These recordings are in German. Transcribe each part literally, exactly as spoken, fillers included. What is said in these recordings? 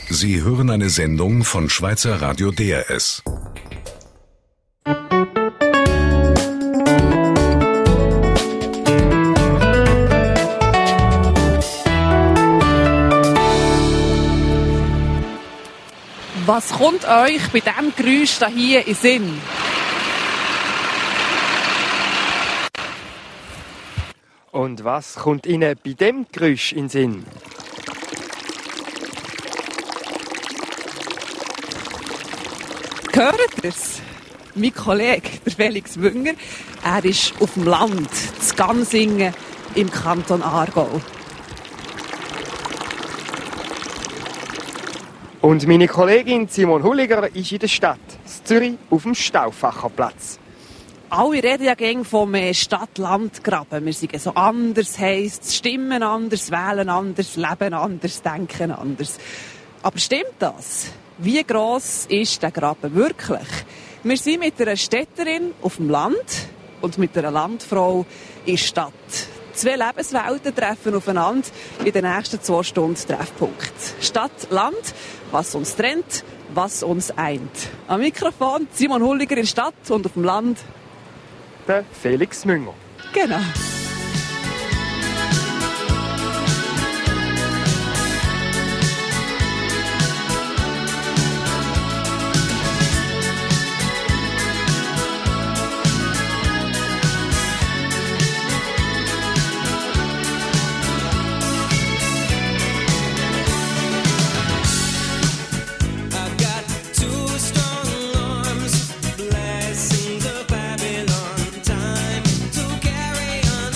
Sie hören eine Sendung von Schweizer Radio D R S. Was kommt euch bei diesem Geräusch hier in den Sinn? Und was kommt Ihnen bei dem Geräusch in den Sinn? Hört ihr's? Mein Kollege, der Felix Wünger, er ist auf dem Land, in Gansingen im Kanton Aargau. Und meine Kollegin Simon Hulliger ist in der Stadt, in Zürich, auf dem Stauffacherplatz. Alle reden ja gegen vom Stadt-Land-Graben. Wir sind so anders, heisst Stimmen anders, wählen anders, leben anders, denken anders. Aber stimmt das? Wie gross ist der Graben wirklich? Wir sind mit einer Städterin auf dem Land und mit einer Landfrau in der Stadt. Zwei Lebenswelten treffen aufeinander in den nächsten zwei Stunden Treffpunkt. Stadt, Land, was uns trennt, was uns eint. Am Mikrofon Simon Hulliger in der Stadt und auf dem Land der Felix Münger. Genau. Blessings of Babylon, time to carry on.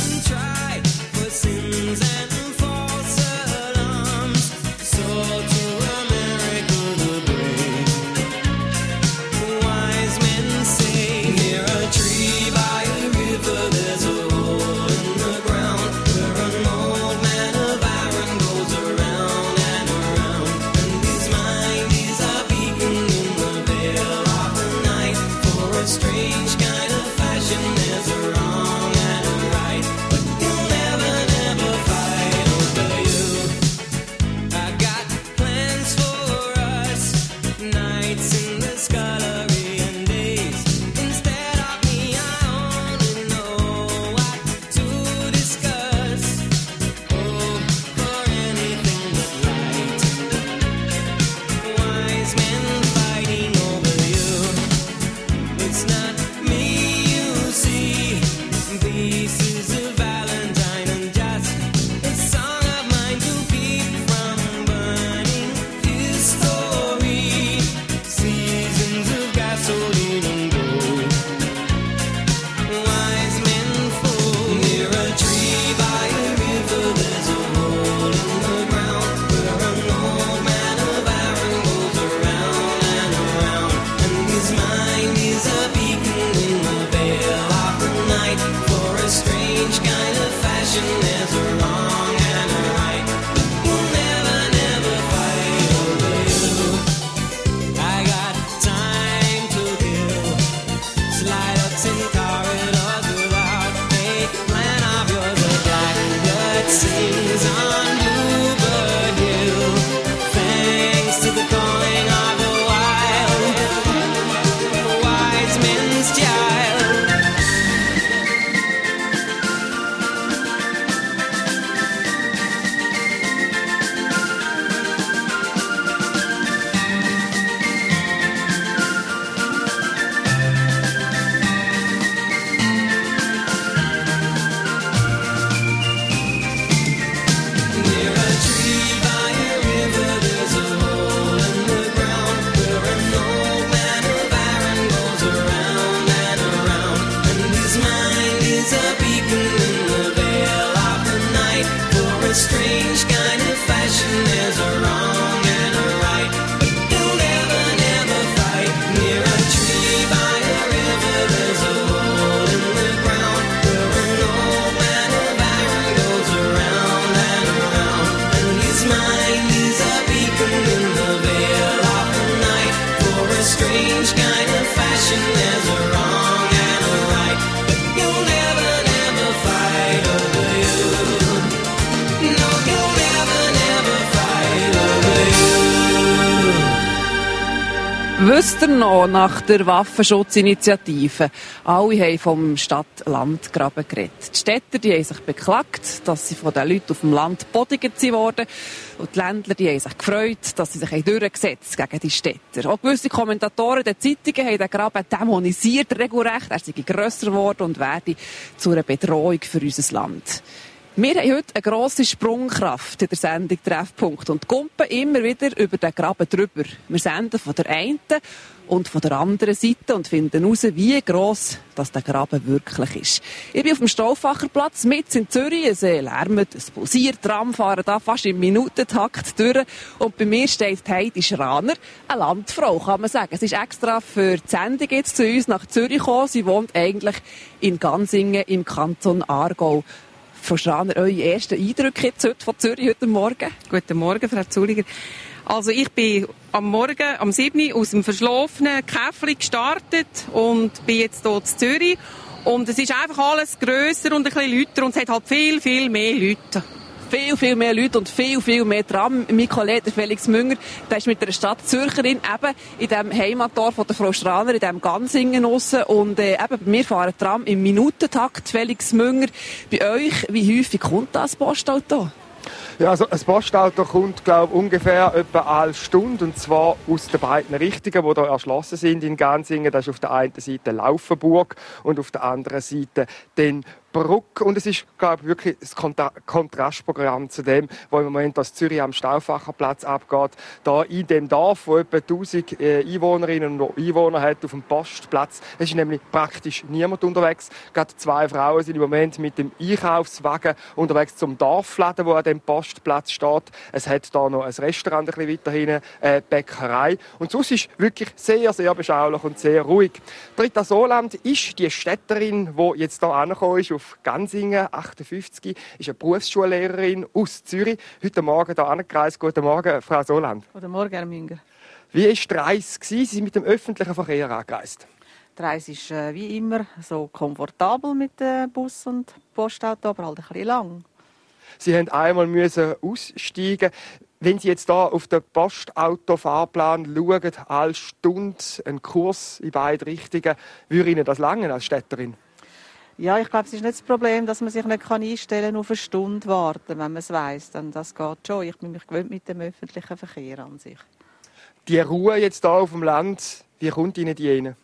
Wisst ihr noch, nach der Waffenschutzinitiative? Alle haben vom Stadt-Land-Graben geredet. Die Städter die haben sich beklagt, dass sie von den Leuten auf dem Land bodigert wurden. Und die Ländler die haben sich gefreut, dass sie sich durchgesetzt gegen die Städter. Auch gewisse Kommentatoren der Zeitungen haben den Graben dämonisiert, regelrecht. Er sei grösser geworden und werde zu einer Bedrohung für unser Land. Wir haben heute eine grosse Sprungkraft in der Sendung Treffpunkt und kumpen immer wieder über den Graben drüber. Wir senden von der einen und von der anderen Seite und finden heraus, wie gross das der Graben wirklich ist. Ich bin auf dem Stauffacherplatz mitten in Zürich. Es lärmt, es pulsiert, Tram fahren da fast im Minutentakt durch. Und bei mir steht Heidi Schraner, eine Landfrau, kann man sagen. Sie ist extra für die Sendung jetzt zu uns nach Zürich gekommen. Sie wohnt eigentlich in Gansingen im Kanton Aargau. Frau Schraner, eure ersten Eindrücke jetzt heute von Zürich heute Morgen? Guten Morgen, Frau Zuliger. Also ich bin am Morgen, am sieben aus dem verschlafenen Käfli gestartet und bin jetzt hier in Zürich. Und es ist einfach alles grösser und ein bisschen lauter und es hat halt viel, viel mehr Leute. Viel, viel mehr Leute und viel, viel mehr Tram. Mein Kollege Felix Münger, der ist mit der Stadt Zürcherin eben in dem Heimatdorf von der Frau Schraner, in dem Gansingen raus. Und äh, eben, bei mir fahren Tram im Minutentakt. Felix Münger, bei euch, wie häufig kommt das Postauto? Ja, also ein Postauto kommt, glaube ich, ungefähr etwa eine Stunde, und zwar aus den beiden Richtungen, die hier erschlossen sind in Gansingen. Das ist auf der einen Seite Laufenburg und auf der anderen Seite den Bruck. Und es ist, glaube ich, wirklich ein Kontrastprogramm zu dem, was im Moment aus Zürich am Stauffacherplatz abgeht. Da in dem Dorf, wo etwa tausend Einwohnerinnen und Einwohner hat, auf dem Postplatz, es ist nämlich praktisch niemand unterwegs. Gerade zwei Frauen sind im Moment mit dem Einkaufswagen unterwegs zum Dorfladen, wo an dem Postplatz steht. Es hat da noch ein Restaurant ein bisschen weiter hinten, eine Bäckerei. Und sonst ist wirklich sehr, sehr beschaulich und sehr ruhig. Britta Soland ist die Städterin, die jetzt hier angekommen ist, auf Gansingen, achtundfünfzig, ist eine Berufsschullehrerin aus Zürich. Heute Morgen hier angereist. Guten Morgen, Frau Soland. Guten Morgen, Herr Münger. Wie war die Reise? Sie sind mit dem öffentlichen Verkehr angereist. Die Reise ist äh, wie immer so komfortabel mit dem Bus und Postauto, aber halt ein bisschen lang. Sie mussten einmal müssen aussteigen. Wenn Sie jetzt hier auf den Postautofahrplan schauen, alle Stunde einen Kurs in beide Richtungen, würde Ihnen das langen als Städterin? Ja, ich glaube, es ist nicht das Problem, dass man sich nicht einstellen kann, auf eine Stunde warten, wenn man es weiss. Dann das geht schon. Ich bin mich gewöhnt mit dem öffentlichen Verkehr an sich. Die Ruhe jetzt hier auf dem Land, wie kommt Ihnen die rein?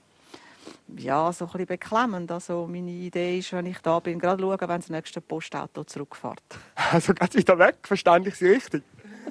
Ja, so ein bisschen beklemmend. Also meine Idee ist, wenn ich da bin, gerade schauen, wenn das nächste Postauto zurückfährt. Also geht wieder weg, verstand ich Sie richtig?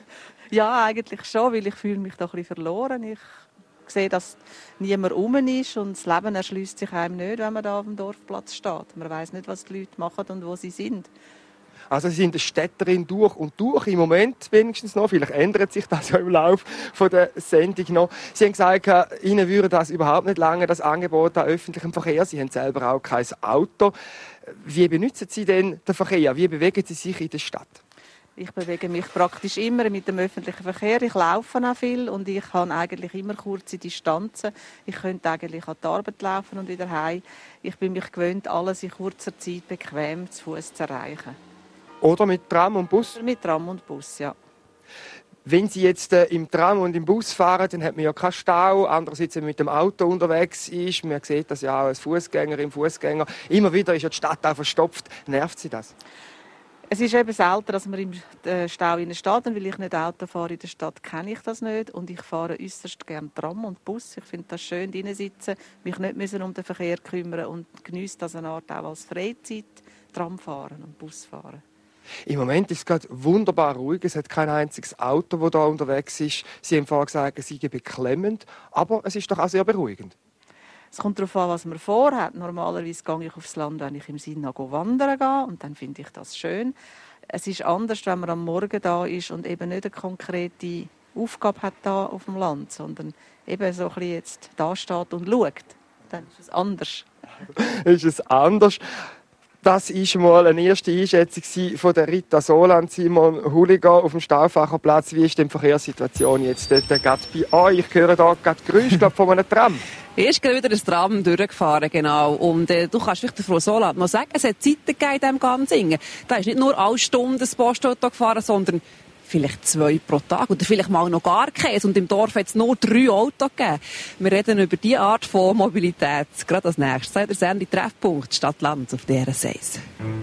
Ja, eigentlich schon, weil ich fühle mich da ein bisschen verloren. Ich sehe, dass niemand rum ist und das Leben erschließt sich einem nicht, wenn man da auf dem Dorfplatz steht. Man weiß nicht, was die Leute machen und wo sie sind. Also Sie sind eine Städterin durch und durch, im Moment wenigstens noch. Vielleicht ändert sich das ja im Laufe der Sendung noch. Sie haben gesagt, Ihnen würde das überhaupt nicht lange, das Angebot an öffentlichem Verkehr. Sie haben selber auch kein Auto. Wie benutzen Sie denn den Verkehr? Wie bewegen Sie sich in der Stadt? Ich bewege mich praktisch immer mit dem öffentlichen Verkehr. Ich laufe auch viel und ich habe eigentlich immer kurze Distanzen. Ich könnte eigentlich an die Arbeit laufen und wieder heim. Ich bin mich gewöhnt, alles in kurzer Zeit bequem zu Fuß zu erreichen. Oder mit Tram und Bus? Mit Tram und Bus, ja. Wenn Sie jetzt äh, im Tram und im Bus fahren, dann hat man ja keinen Stau. Andererseits, wenn man mit dem Auto unterwegs ist, man sieht das ja auch als Fußgängerin, Fußgänger. Immer wieder ist ja die Stadt auch verstopft. Nervt Sie das? Es ist eben selten, dass man im Stau steht, weil ich nicht Auto fahre in der Stadt, kenne ich das nicht. Und ich fahre äußerst gerne Tram und Bus. Ich finde das schön, drinnen sitzen, mich nicht müssen um den Verkehr kümmern und genieße das eine Art auch als Freizeit, Tram fahren und Bus fahren. Im Moment ist es gerade wunderbar ruhig. Es hat kein einziges Auto, das da unterwegs ist. Sie haben vorhin gesagt, es sei beklemmend, aber es ist doch auch sehr beruhigend. Es kommt darauf an, was man vorhat. Normalerweise gehe ich aufs Land, wenn ich im Sinne wandern gehe, und dann finde ich das schön. Es ist anders, wenn man am Morgen da ist und eben nicht eine konkrete Aufgabe hat da auf dem Land, sondern eben so ein bisschen jetzt da steht und schaut. Dann ist es anders. ist es anders. Das war mal eine erste Einschätzung von der Rita Soland, Simon Huliger auf dem Stauffacherplatz. Wie ist die Verkehrssituation jetzt dort gerade bei euch? Ich höre da gerade Geräusche von einem Tram. Er ist gerade wieder ein Tram durchgefahren, genau. Und äh, du kannst vielleicht der Frau Soland noch sagen, es hat Zeiten gegeben in diesem Gansingen. Da ist nicht nur alle Stunden das Postauto gefahren, sondern vielleicht zwei pro Tag oder vielleicht mal noch gar keins. Und im Dorf hat es nur drei Autos gegeben. Wir reden über diese Art von Mobilität. Gerade als nächstes sei der Sendung Treffpunkt Stadt-Land auf D R S eins.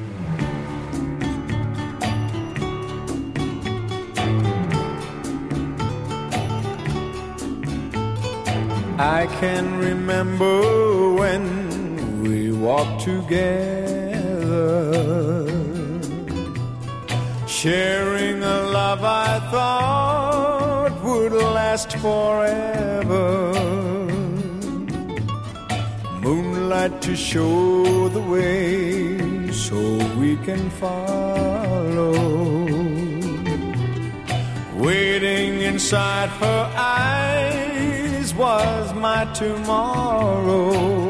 I can remember when we walked together, sharing a love I thought would last forever. Moonlight to show the way so we can follow. Waiting inside her eyes was my tomorrow.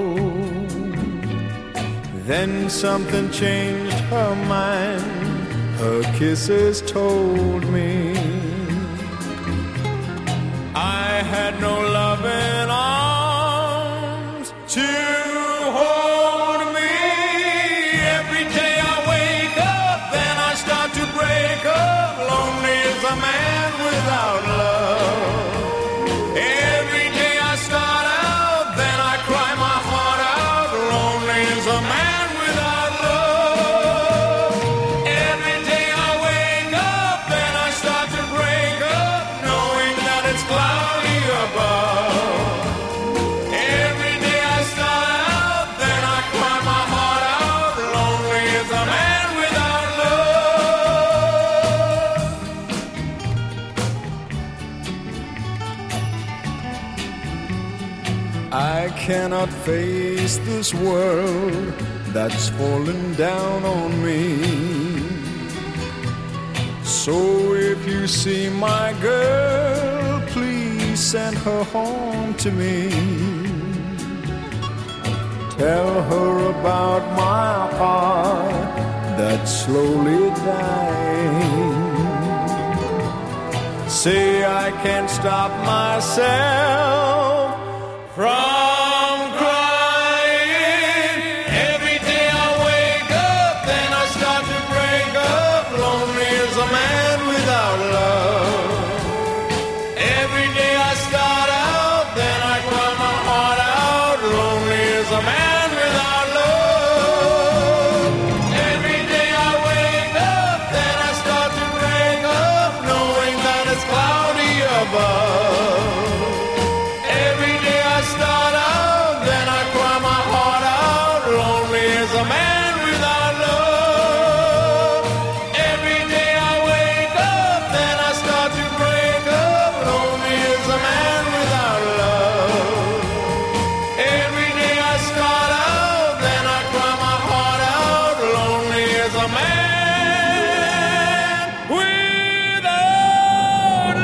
Then something changed her mind. Her kisses told me I had no loving arms to hold me. Every day I wake up, then I start to break up. Lonely as a man without love. Every day I start out, then I cry my heart out. Lonely as a man without love. Every day I wake up, then I start to break up, knowing that it's cloudy above. Every day I start out, then I cry my heart out. Lonely as a man without love. I cannot face this world that's fallen down on me. So if you see my girl, please send her home to me. Tell her about my heart that's slowly dying. Say I can't stop myself from crying. Every day I wake up, then I start to break up. Lonely as a man without love. Every day I start out, then I cry my heart out. Lonely as a man without love. Every day I wake up, then I start to break up, knowing that it's cloudy above. Every day I start out, then I cry my heart out. Lonely as a man without love. Every day I wake up, then I start to break up. Lonely as a man without love. Every day I start out, then I cry my heart out. Lonely as a man without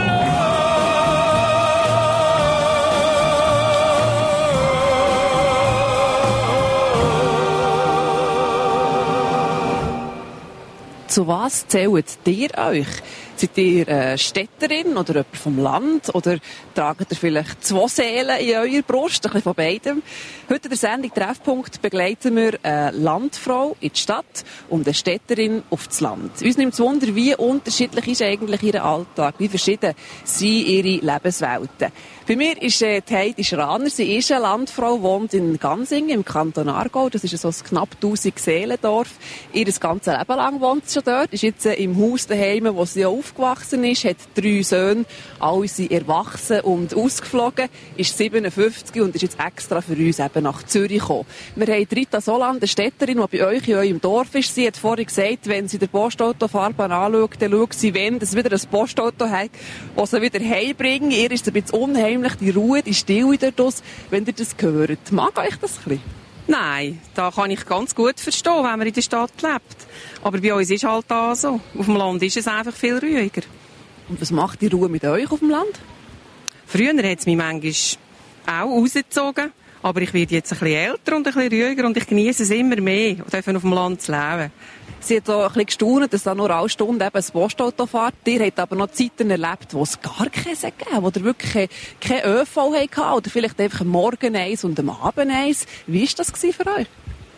love. Zu was zählt ihr euch? Seid ihr eine Städterin oder jemand vom Land? Oder tragt ihr vielleicht zwei Seelen in eurer Brust? Ein bisschen von beidem. Heute in der Sendung Treffpunkt begleiten wir eine Landfrau in die Stadt und eine Städterin auf das Land. Uns nimmt es Wunder, wie unterschiedlich ist eigentlich ihr Alltag, wie verschieden sind ihre Lebenswelten. Bei mir ist äh, Heidi Schraner. Sie ist eine Landfrau, wohnt in Gansingen im Kanton Aargau. Das ist so ein knapp tausend Seelendorf. Ihr ganzes Leben lang wohnt sie schon dort. Ist jetzt äh, im Haus daheim, wo sie aufgewachsen ist. Hat drei Söhne. Alle sind erwachsen und ausgeflogen. Ist siebenundfünfzig und ist jetzt extra für uns eben nach Zürich gekommen. Wir haben Rita Soland, eine Städterin, die bei euch in eurem Dorf ist. Sie hat vorhin gesagt, wenn sie den Postautofahrbahn anschaut, dann schaut sie, wenn es wieder ein Postauto hat, das sie wieder heimbringen. Ihr ist ein bisschen unheimlich, die Ruhe, die Stille dort, wenn ihr das hört. Mag euch das ein bisschen? Nein, da kann ich ganz gut verstehen, wenn man in der Stadt lebt. Aber bei uns ist halt da so. Auf dem Land ist es einfach viel ruhiger. Und was macht die Ruhe mit euch auf dem Land? Früher hat es mich manchmal auch rausgezogen. Aber ich werde jetzt ein bisschen älter und ein bisschen ruhiger und ich genieße es immer mehr, auf dem Land zu leben. Sie hat so ein bisschen gestaunt, dass da nur alle Stunden eben ein Postauto fährt. Ihr habt aber noch Zeiten erlebt, wo es gar keins gegeben, wo ihr wirklich kein ÖV hattet oder vielleicht einfach am Morgen eins und am Abend eins. Wie war das für euch?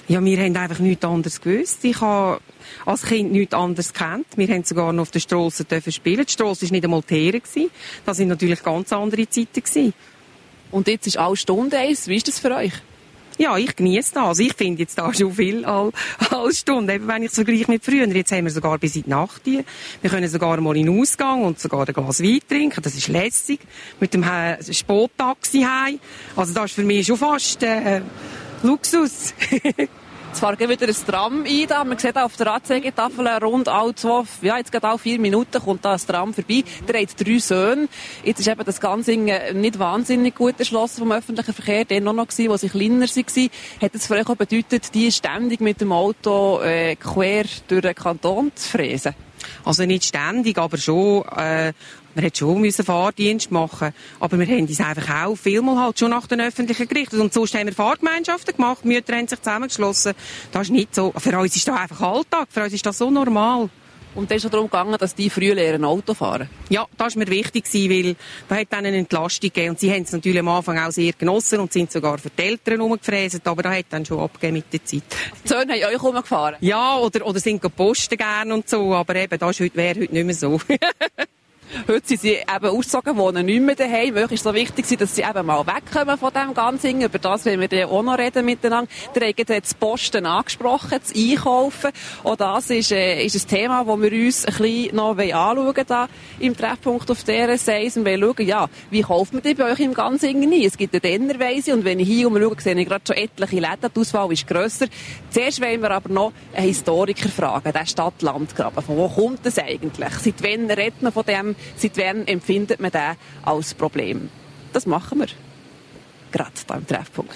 Ja, wir haben einfach nichts anderes gewusst. Ich habe als Kind nichts anderes gekannt. Wir haben sogar noch auf der Strasse spielen. Die Strasse war nicht einmal Teere. Das waren natürlich ganz andere Zeiten. Und jetzt ist alle Stunde eins. Wie ist das für euch? Ja, ich genieße das. Also ich finde jetzt da schon viel als, als Stunde. Eben, wenn ich es vergleiche mit früher. Jetzt haben wir sogar bis in die Nacht hier. Wir können sogar mal in den Ausgang und sogar ein Glas Wein trinken. Das ist lässig. Mit dem äh, Spottaxi heim. Also das ist für mich schon fast äh, Luxus. Jetzt fahrt wieder ein Tram ein. Da. Man sieht auf der Anzeigetafel rund alle zwei, ja, jetzt gerade alle vier Minuten kommt da ein Tram vorbei. Der hat drei Söhne. Jetzt ist eben das Ganze nicht wahnsinnig gut erschlossen vom öffentlichen Verkehr. Der noch noch gewesen, wo sie kleiner waren. Hat das für euch auch bedeutet, die ständig mit dem Auto äh, quer durch den Kanton zu fräsen? Also nicht ständig, aber schon, äh, wir hätten schon müssen Fahrdienst machen. Aber wir haben uns einfach auch vielmal halt schon nach den öffentlichen Gerichten. Und sonst haben wir Fahrgemeinschaften gemacht, die Mütter haben sich zusammengeschlossen. Das ist nicht so, für uns ist das einfach Alltag, für uns ist das so normal. Und dann ist es darum gegangen, dass die früh lernen Auto fahren? Ja, das war mir wichtig, weil da hat dann eine Entlastung gegeben. Und sie haben es natürlich am Anfang auch sehr genossen und sind sogar für die Eltern rumgefräst, aber da hat dann schon abgegeben mit der Zeit. Die Söhne haben euch rumgefahren? Ja, oder, oder sind gepostet gern und so, aber eben, das wäre heute nicht mehr so. Heute sind sie eben ausgezogen, wohnen nicht mehr daheim. Euch ist so wichtig, dass sie eben mal wegkommen von dem Ganzen. Über das wollen wir dann auch noch reden miteinander. Der hat das Posten angesprochen, das Einkaufen. Auch das ist, äh, ist ein Thema, das wir uns ein bisschen noch anschauen wollen, da im Treffpunkt auf D R S eins. Und wir schauen, ja, wie kauft man die bei euch im Ganzen ein? Es gibt eine Dennerweise und wenn ich hier umschaue, sehe ich gerade schon etliche Läden. Die Auswahl ist grösser. Zuerst wollen wir aber noch einen Historiker fragen, den Stadt-Land-Graben. Von wo kommt das eigentlich? Seit wann redet man von dem? Seit wann empfindet man das als Problem? Das machen wir gerade hier im Treffpunkt.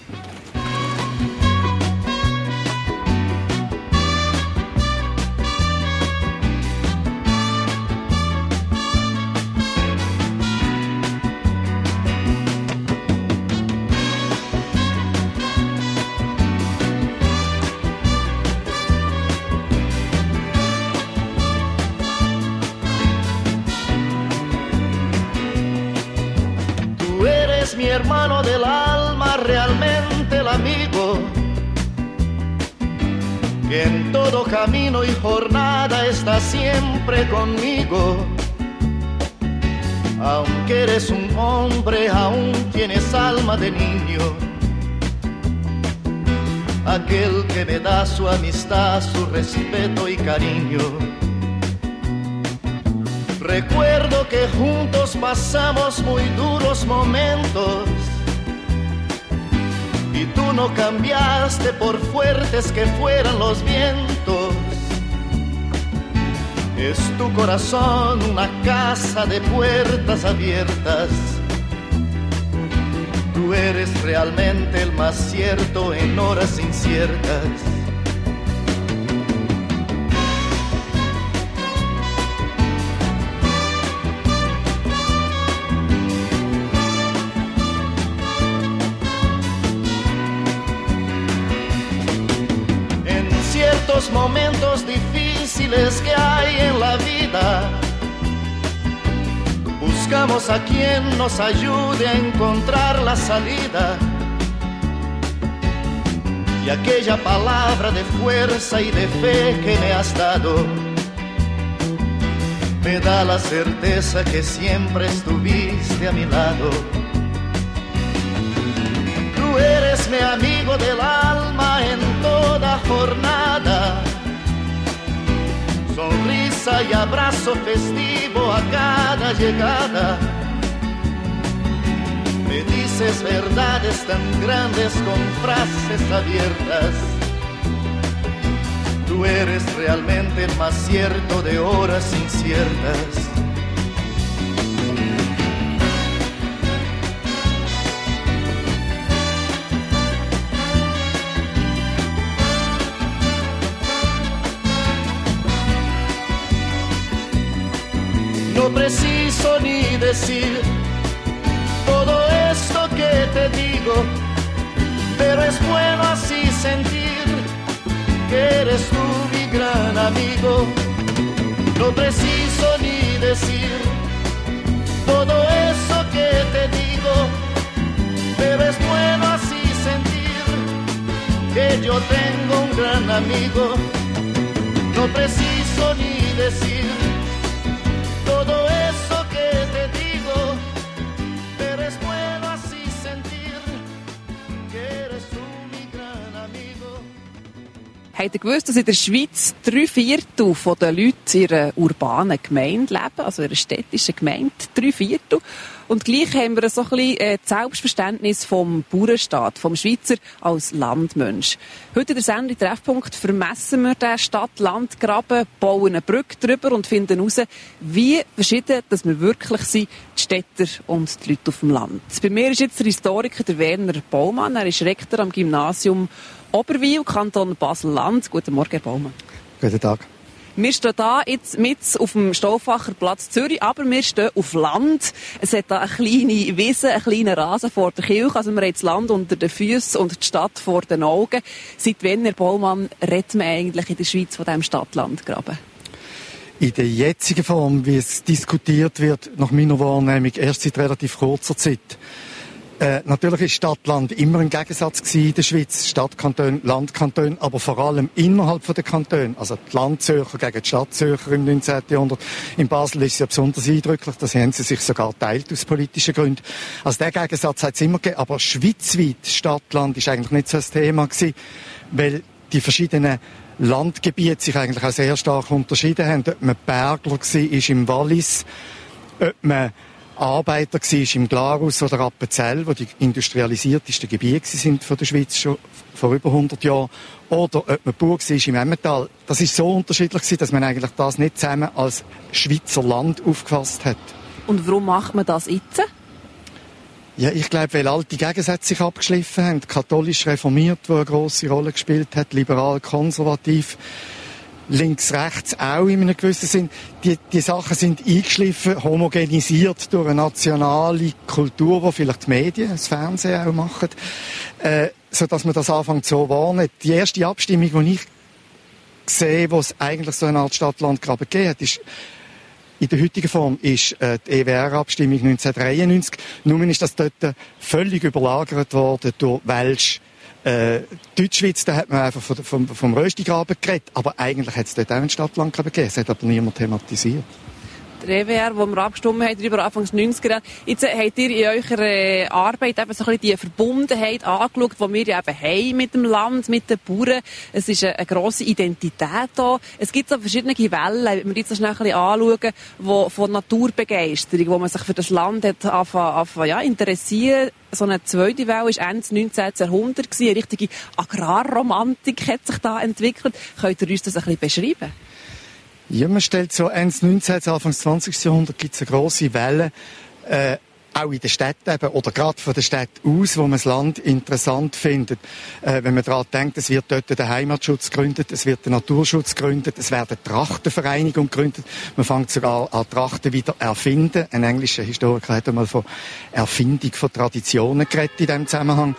Mi hermano del alma, realmente el amigo, que en todo camino y jornada está siempre conmigo. Aunque eres un hombre, aún tienes alma de niño. Aquel que me da su amistad, su respeto y cariño. Recuerdo que juntos pasamos muy duros momentos y tú no cambiaste por fuertes que fueran los vientos. Es tu corazón una casa de puertas abiertas. Tú eres realmente el más cierto en horas inciertas. Los momentos difíciles que hay en la vida, buscamos a quien nos ayude a encontrar la salida. Y aquella palabra de fuerza y de fe que me has dado me da la certeza que siempre estuviste a mi lado. Tú eres mi amigo del alma en toda jornada, sonrisa y abrazo festivo a cada llegada. Me dices verdades tan grandes con frases abiertas. Tú eres realmente el más cierto de horas inciertas. No preciso ni decir todo esto que te digo, pero es bueno así sentir que eres tú mi gran amigo. No preciso ni decir todo eso que te digo, pero es bueno así sentir que yo tengo amigo. No preciso ni decir todo eso que te digo, pero es bueno así sentir que eres tú mi gran amigo. Habt ihr gewusst, dass in der Schweiz drei Viertel der Leute in einer urbanen Gemeinde leben, also in einer städtischen Gemeinde, drei Viertel? Und gleich haben wir so ein bisschen äh, das Selbstverständnis vom Bauernstaat, vom Schweizer als Landmensch. Heute in der Sendung Treffpunkt vermessen wir den Stadt-Land-Graben, bauen eine Brücke drüber und finden heraus, wie verschieden dass wir wirklich sind, die Städter und die Leute auf dem Land. Bei mir ist jetzt der Historiker der Werner Baumann. Er ist Rektor am Gymnasium Oberwil, Kanton Basel-Land. Guten Morgen, Herr Baumann. Guten Tag. Wir stehen da jetzt mit auf dem Stauffacher Platz Zürich, aber wir stehen auf Land. Es hat da eine kleine Wiese, einen kleinen Rasen vor der Kirche. Also wir haben das Land unter den Füßen und die Stadt vor den Augen. Seit wann, Herr Baumann, redet man eigentlich in der Schweiz von diesem Stadt-Land-Graben? In der jetzigen Form, wie es diskutiert wird, nach meiner Wahrnehmung, erst seit relativ kurzer Zeit. Äh, natürlich ist Stadt-Land immer ein Gegensatz gewesen in der Schweiz. Stadtkanton, Landkanton, aber vor allem innerhalb der Kantone. Also die Landzürcher gegen die Stadtzürcher im neunzehnten Jahrhundert. In Basel ist es ja besonders eindrücklich, da haben sie sich sogar teilt aus politischen Gründen. Also der Gegensatz hat es immer gegeben, aber schweizweit Stadt-Land ist eigentlich nicht so ein Thema gewesen, weil die verschiedenen Landgebiete sich eigentlich auch sehr stark unterschieden haben. Ob man Bergler war im Wallis, ob man Arbeiter war im Glarus oder Appenzell, wo die industrialisiertesten Gebiete sind von der Schweiz schon vor über hundert Jahren, oder ob man Bauer war im Emmental. Das ist so unterschiedlich, dass man eigentlich das nicht zusammen als Schweizer Land aufgefasst hat. Und warum macht man das jetzt? Ja, ich glaube, weil alte Gegensätze sich abgeschliffen haben. Katholisch reformiert, wo eine grosse Rolle gespielt hat, liberal konservativ, links, rechts auch in einem gewissen Sinn. Die, die Sachen sind eingeschliffen, homogenisiert durch eine nationale Kultur, die vielleicht die Medien, das Fernsehen auch machen, äh, sodass man das anfängt so wahrnimmt. Die erste Abstimmung, die ich sehe, wo es eigentlich so eine Art Stadt-Land-Graben gegeben hat, ist in der heutigen Form ist äh, die E W R-Abstimmung neunzehnhundertdreiundneunzig. Nun ist das dort völlig überlagert worden durch Welsch. Äh, Deutschschweiz, da hat man einfach vom, vom, vom Röstigraben geredet, aber eigentlich hat es dort auch einen Stadtlandgraben gegeben. Das hat aber niemand thematisiert. Der E W R, wo wir abgestimmt haben, darüber Anfangs neunziger. Jetzt äh, habt ihr in eurer Arbeit eben so ein bisschen die Verbundenheit angeschaut, die wir ja eben haben mit dem Land, mit den Bauern. Es ist eine, eine grosse Identität da. Es gibt so verschiedene Wellen, wenn wir jetzt so schnell ein bisschen anschauen, wo, von Naturbegeisterung, wo man sich für das Land hat anfangen, anfangen, ja, interessieren. So eine zweite Welle war Ende neunzehnten Jahrhundert. Eine richtige Agrarromantik hat sich da entwickelt. Könnt ihr uns das ein bisschen beschreiben? Ja, man stellt so Ende neunzehnten, Anfang zwanzigsten Jahrhundert gibt es eine grosse Welle, äh, auch in den Städten eben, oder gerade von der Stadt aus, wo man das Land interessant findet. Äh, wenn man daran denkt, es wird dort der Heimatschutz gegründet, es wird der Naturschutz gegründet, es werden Trachtenvereinigungen gegründet, man fängt sogar an Trachten wieder erfinden. Ein englischer Historiker hat einmal von Erfindung von Traditionen geredet in diesem Zusammenhang.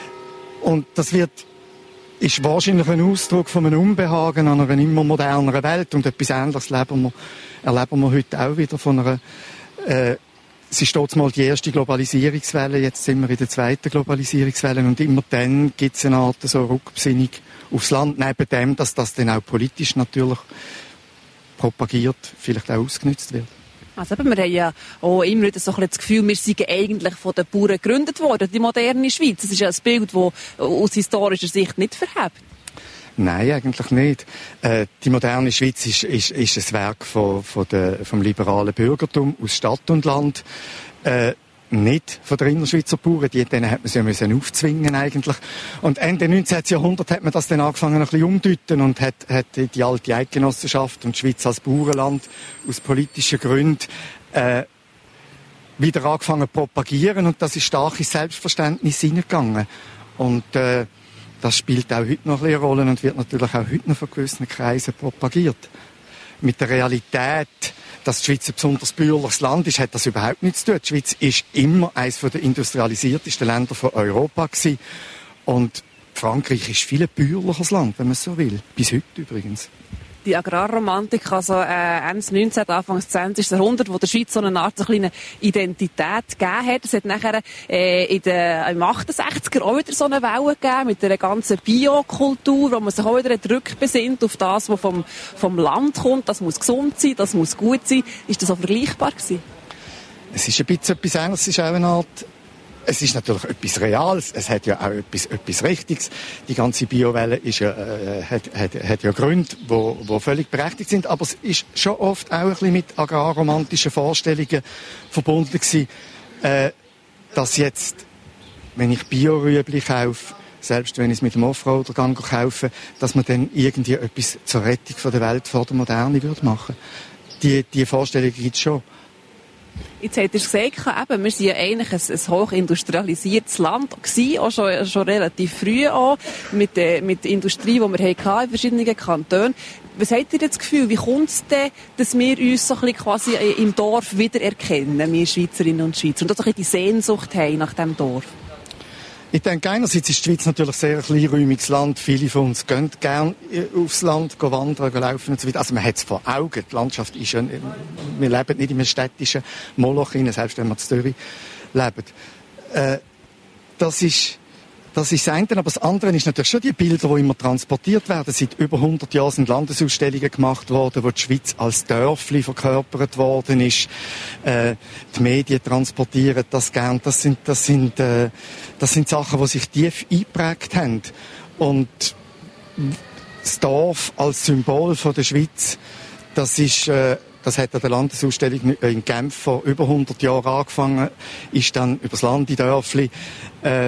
Und das wird ist wahrscheinlich ein Ausdruck von einem Unbehagen an einer immer moderneren Welt. Und etwas Ähnliches erleben wir, erleben wir heute auch wieder von einer, äh, es ist dort mal die erste Globalisierungswelle, jetzt sind wir in der zweiten Globalisierungswelle und immer dann gibt es eine Art so Rückbesinnung aufs Land, neben dem, dass das dann auch politisch natürlich propagiert, vielleicht auch ausgenutzt wird. Also eben, wir haben ja auch immer wieder so ein bisschen das Gefühl, wir seien eigentlich von den Bauern gegründet worden, die moderne Schweiz. Das ist ja ein Bild, das aus historischer Sicht nicht verhebt. Nein, eigentlich nicht. Äh, die moderne Schweiz ist, ist, ist ein Werk von, von der, vom liberalen Bürgertum aus Stadt und Land. Äh, nicht von der Innerschweizer Bauern, die, denen hat man sie ja müssen aufzwingen eigentlich. Und Ende neunzehnten Jahrhundert hat man das dann angefangen ein bisschen umzudeuten und hat, hat die alte Eidgenossenschaft und die Schweiz als Bauernland aus politischen Gründen äh, wieder angefangen zu propagieren und das ist stark ins Selbstverständnis hineingegangen. Und äh, das spielt auch heute noch eine Rolle und wird natürlich auch heute noch von gewissen Kreisen propagiert. Mit der Realität, dass die Schweiz ein besonders bäuerliches Land ist, hat das überhaupt nichts zu tun. Die Schweiz ist immer eines der industrialisiertesten Länder von Europa gewesen. Und Frankreich ist viel ein bäuerliches Land, wenn man es so will. Bis heute übrigens. Die Agrarromantik, also äh, Ende neunzehnten, Anfang zwanzigsten Jahrhundert, wo der Schweiz so eine Art so kleine Identität gegeben hat. Es hat nachher äh, in den im achtundsechziger auch wieder so eine Welle gegeben mit der ganzen Biokultur, wo man sich auch wieder rückbesinnt auf das, was vom, vom Land kommt. Das muss gesund sein, das muss gut sein. Ist das auch vergleichbar gewesen? Es ist ein bisschen etwas anderes. Es ist auch eine Art, es ist natürlich etwas Reales. Es hat ja auch etwas, etwas Richtiges. Die ganze Biowelle ist ja, äh, hat, hat, hat ja Gründe, wo, wo völlig berechtigt sind. Aber es ist schon oft auch ein bisschen mit agrarromantischen Vorstellungen verbunden gewesen, äh, dass jetzt, wenn ich Bio-Rüebli kaufe, selbst wenn ich es mit dem Offroader kaufe, dass man dann irgendwie etwas zur Rettung von der Welt vor der Moderne würde machen. Die, die Vorstellung gibt es schon. Jetzt hat er gesagt, eben, wir sind ja eigentlich ein, ein hochindustrialisiertes Land gewesen, auch schon, schon relativ früh auch, mit, äh, mit der Industrie, die wir hatten in verschiedenen Kantonen. Was habt ihr das Gefühl, wie kommt es denn, dass wir uns so ein bisschen quasi im Dorf wiedererkennen, wir Schweizerinnen und Schweizer, und auch so ein bisschen die Sehnsucht haben nach diesem Dorf? Ich denke, einerseits ist die Schweiz natürlich sehr ein kleinräumiges Land. Viele von uns gehen gerne aufs Land, gehen wandern, gehen laufen und so weiter. Also man hat es vor Augen. Die Landschaft ist ja, wir leben nicht in einem städtischen Moloch hinein, selbst wenn wir in Zürich leben. Äh, das ist, das ist das eine. Aber das andere ist natürlich schon die Bilder, die immer transportiert werden. Seit über hundert Jahren sind Landesausstellungen gemacht worden, wo die Schweiz als Dörfli verkörpert worden ist. Äh, die Medien transportieren das gern. Das sind, das sind, äh, das sind Sachen, die sich tief eingeprägt haben. Und das Dorf als Symbol von der Schweiz, das ist, äh, das hat an der Landesausstellung in Genf vor über hundert Jahren angefangen, ist dann übers Land in Dörfli, äh,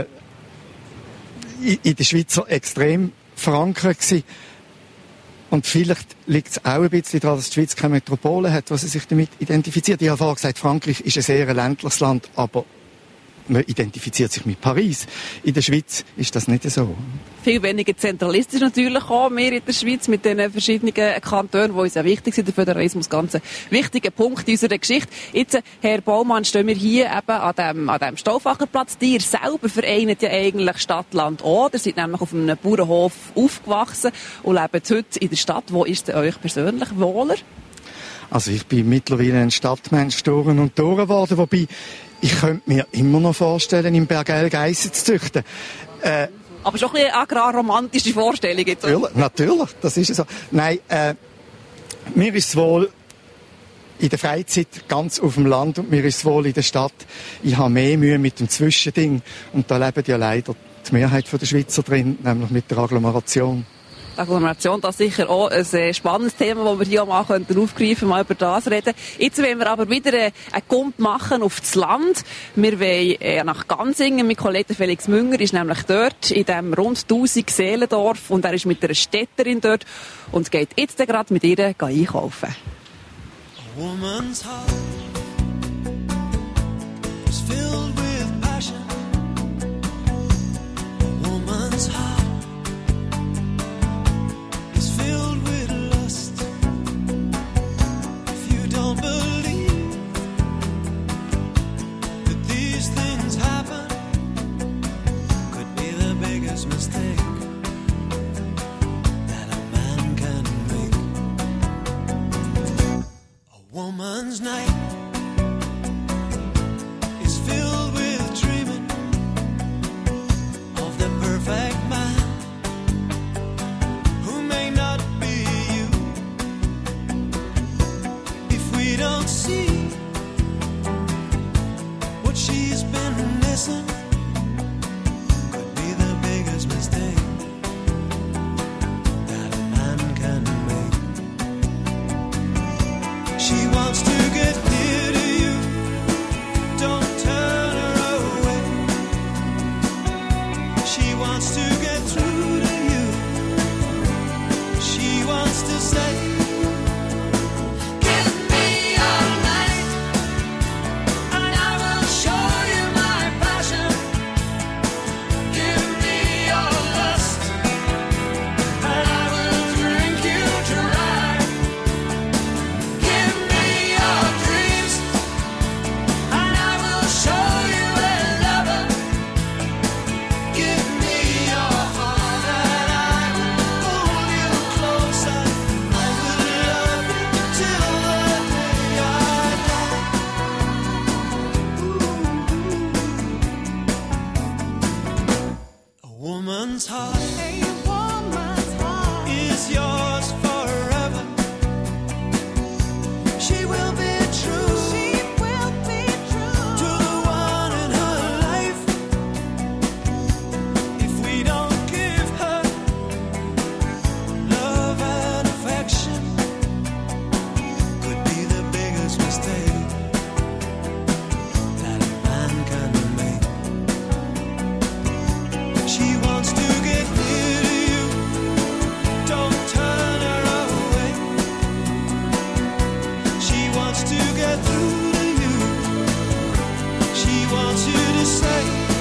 in der Schweiz extrem verankert gewesen. Und vielleicht liegt es auch ein bisschen daran, dass die Schweiz keine Metropole hat, was sie sich damit identifiziert. Ich habe vorhin gesagt, Frankreich ist ein sehr ländliches Land, aber man identifiziert sich mit Paris. In der Schweiz ist das nicht so. Viel weniger zentralistisch natürlich auch, wir in der Schweiz mit den verschiedenen Kantonen, die uns ja wichtig sind. Der Föderalismus, ganz ein wichtiger Punkt in unserer Geschichte. Jetzt, Herr Baumann, stehen wir hier eben an dem, an dem Stauffacherplatz. Ihr selber vereint ja eigentlich Stadt, Land auch. Ihr seid nämlich auf einem Bauernhof aufgewachsen und lebt heute in der Stadt. Wo ist es euch persönlich wohler? Also ich bin mittlerweile ein Stadtmensch durch und durch geworden, wobei ich könnte mir immer noch vorstellen, im Bergell Geissen zu züchten. Äh, Aber schon ein bisschen agrarromantische Vorstellung jetzt. Natürlich, natürlich, das ist so. Nein, äh, mir ist es wohl in der Freizeit ganz auf dem Land und mir ist es wohl in der Stadt. Ich habe mehr Mühe mit dem Zwischending und da leben ja leider die Mehrheit der Schweizer drin, nämlich mit der Agglomeration. Agglomeration, das ist sicher auch ein spannendes Thema, das wir hier auch mal aufgreifen können, mal über das reden. Jetzt wollen wir aber wieder einen Kump machen auf das Land. Wir wollen nach Ganzingen. Mein Kollege Felix Münger ist nämlich dort, in diesem rund tausend Seelendorf, und er ist mit einer Städterin dort und geht jetzt gerade mit ihr einkaufen. A woman's heart is filled with passion. A woman's heart filled with lust. If you don't believe that these things happen, could be the biggest mistake that a man can make. A woman's night is filled with dreaming of the perfect man. Don't see what she's been missing, could be the biggest mistake that a man can make. She wants to get near to you, don't turn her away. She wants to get through to you, she wants to say, show you my passion. woman's heart is yours forever. She will be true. She will be true to the one in her life. If we don't give her love and affection, could be the biggest mistake that a man can make. She wants to get near to you. Don't turn her away. She wants to get through to you. She wants you to say,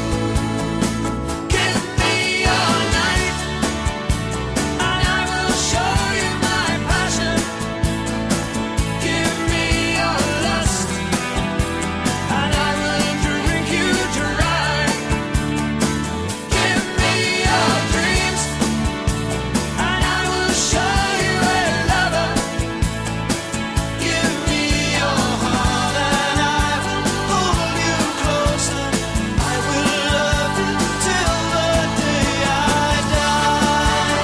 give me your night, and I will show you my passion. Give me your lust, and I will drink you dry. Give me your dreams, and I will show you a lover. Give me your heart, and I will hold you closer. I will love you till the day I die.